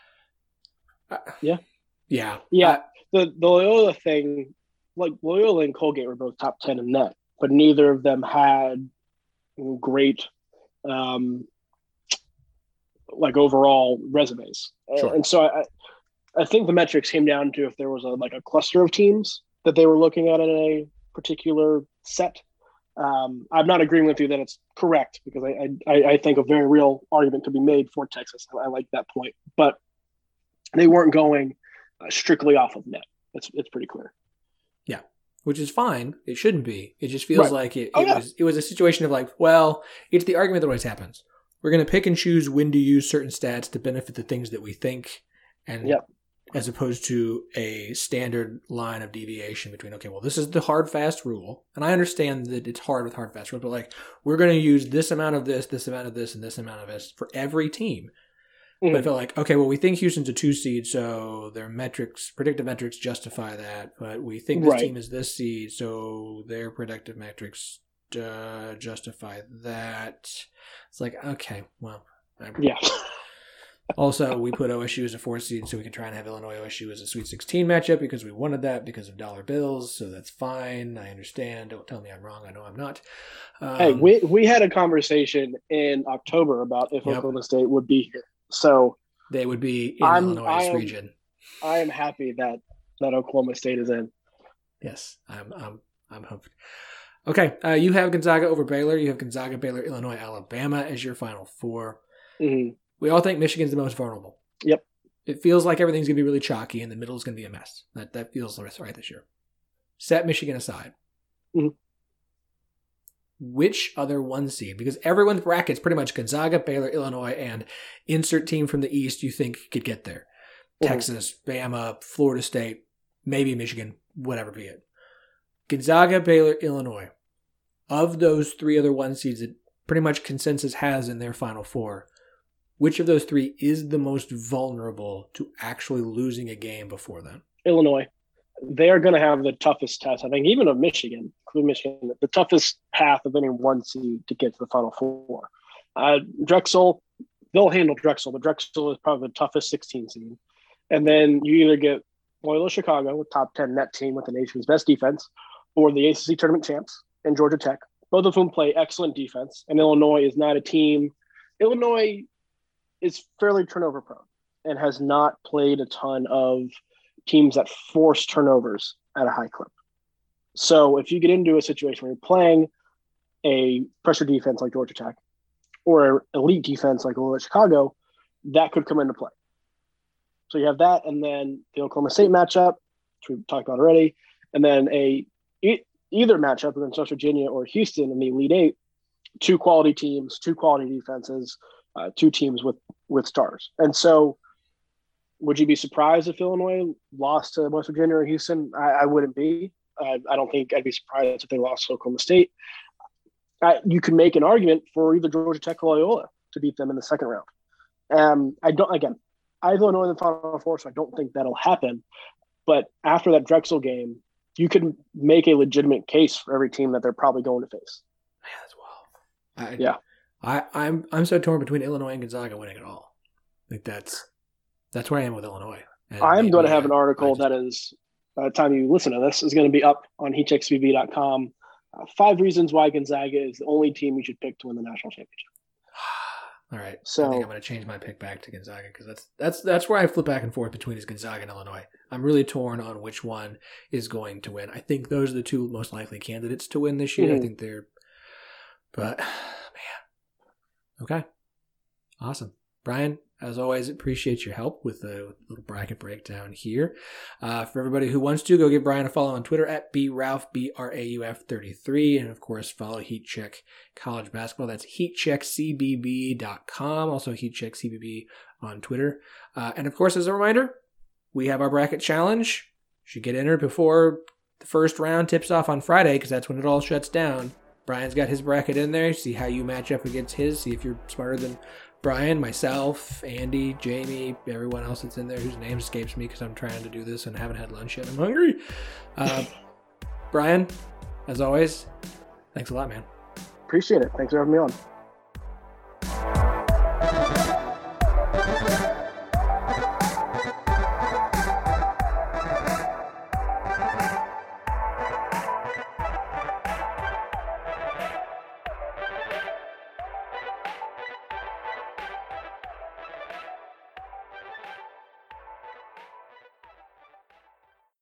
Speaker 1: I,
Speaker 3: yeah.
Speaker 1: Yeah.
Speaker 3: Yeah. I, the, the Loyola thing, like Loyola and Colgate were both top ten in net, but neither of them had great, um, like overall resumes. Sure. And so I, I think the metrics came down to if there was a, like a cluster of teams that they were looking at in a particular set. Um, I'm not agreeing with you that it's correct because I, I, I think a very real argument could be made for Texas. I like that point, but they weren't going uh, strictly off of net. It's, it's pretty clear.
Speaker 1: Yeah. Which is fine. It shouldn't be. It just feels right. like it, it
Speaker 3: oh, yeah.
Speaker 1: was it was a situation of like, well, it's the argument that always happens. We're going to pick and choose when to use certain stats to benefit the things that we think, and
Speaker 3: yep.
Speaker 1: as opposed to a standard line of deviation between, okay, well, this is the hard, fast rule. And I understand that it's hard with hard, fast rules, but like, we're going to use this amount of this, this amount of this, and this amount of this for every team. Mm-hmm. But I feel like, okay, well, we think Houston's a two seed, so their metrics, predictive metrics justify that. But we think this
Speaker 3: right.
Speaker 1: team is this seed, so their predictive metrics uh, justify that. It's like, okay, well. I'm,
Speaker 3: Yeah.
Speaker 1: Also, we put O S U as a four seed so we can try and have Illinois O S U as a Sweet sixteen matchup because we wanted that because of dollar bills. So that's fine. I understand. Don't tell me I'm wrong. I know I'm not. Um,
Speaker 3: Hey, we we had a conversation in October about if
Speaker 1: Yep.
Speaker 3: Oklahoma State would be here. So
Speaker 1: they would be in
Speaker 3: I'm-
Speaker 1: Illinois
Speaker 3: I am-
Speaker 1: region.
Speaker 3: I am happy that that Oklahoma State is in.
Speaker 1: Yes, I'm. I'm. I'm hoping. Okay, uh, you have Gonzaga over Baylor. You have Gonzaga, Baylor, Illinois, Alabama as your final four.
Speaker 3: Mhm.
Speaker 1: We all think Michigan's the most vulnerable.
Speaker 3: Yep.
Speaker 1: It feels like everything's going to be really chalky and the middle is going to be a mess. That that feels right this year. Set Michigan aside.
Speaker 3: Mhm.
Speaker 1: Which other one seed? Because everyone's bracket's pretty much Gonzaga, Baylor, Illinois, and insert team from the East you think could get there.
Speaker 3: Mhm.
Speaker 1: Texas, Bama, Florida State, maybe Michigan, whatever be it. Gonzaga, Baylor, Illinois. Of those three other one seeds that pretty much consensus has in their final four, which of those three is the most vulnerable to actually losing a game before then?
Speaker 3: Illinois. They are going to have the toughest test, I think, even of Michigan, including Michigan, the toughest path of any one seed to get to the Final Four. Uh, Drexel, they'll handle Drexel, but Drexel is probably the toughest sixteen seed. And then you either get Loyola Chicago, a top ten net team with the nation's best defense, or the A C C tournament champs and Georgia Tech, both of whom play excellent defense. And Illinois is not a team. Illinois is fairly turnover prone and has not played a ton of teams that force turnovers at a high clip. So if you get into a situation where you're playing a pressure defense like Georgia Tech or elite defense like Loyola Chicago, that could come into play. So you have that, and then the Oklahoma State matchup, which we talked about already, and then a e- either matchup against West Virginia or Houston in the Elite Eight, two quality teams, two quality defenses, uh, two teams with with stars. And so would you be surprised if Illinois lost to West Virginia or Houston? I, I wouldn't be. I, I don't think I'd be surprised if they lost to Oklahoma State. I, you can make an argument for either Georgia Tech or Loyola to beat them in the second round. Um, I don't. Again, I have Illinois in the Final Four, so I don't think that'll happen. But after that Drexel game, you can make a legitimate case for every team that they're probably going to face.
Speaker 1: Man, that's wild. I,
Speaker 3: Yeah.
Speaker 1: I, I'm I'm so torn between Illinois and Gonzaga winning it all. Like that's that's where I am with Illinois. And
Speaker 3: I'm
Speaker 1: maybe
Speaker 3: going to have
Speaker 1: I-
Speaker 3: an article
Speaker 1: I just-
Speaker 3: that is, by the time you listen to this, is going to be up on heat x b b dot com. Uh, five reasons why Gonzaga is the only team you should pick to win the national championship.
Speaker 1: All right.
Speaker 3: So-
Speaker 1: I think I'm going to change my pick back to Gonzaga because that's that's that's where I flip back and forth between is Gonzaga and Illinois. I'm really torn on which one is going to win. I think those are the two most likely candidates to win this year. I
Speaker 3: Mhm.
Speaker 1: think they're, but man, okay, awesome, Brian. As always, appreciate your help with the little bracket breakdown here. Uh, for everybody who wants to, go give Brian a follow on Twitter at B Rauf, B R A U F thirty-three. And of course, follow Heat Check College Basketball. That's heat check c b b dot com. Also, Heat Check C B B on Twitter. Uh, and of course, as a reminder, we have our bracket challenge. You should get entered before the first round tips off on Friday because that's when it all shuts down. Brian's got his bracket in there. See how you match up against his. See if you're smarter than Brian, myself, Andy, Jamie, everyone else that's in there whose name escapes me because I'm trying to do this and haven't had lunch yet. I'm hungry. Uh, Brian, as always, thanks a lot, man.
Speaker 3: Appreciate it. Thanks for having me on.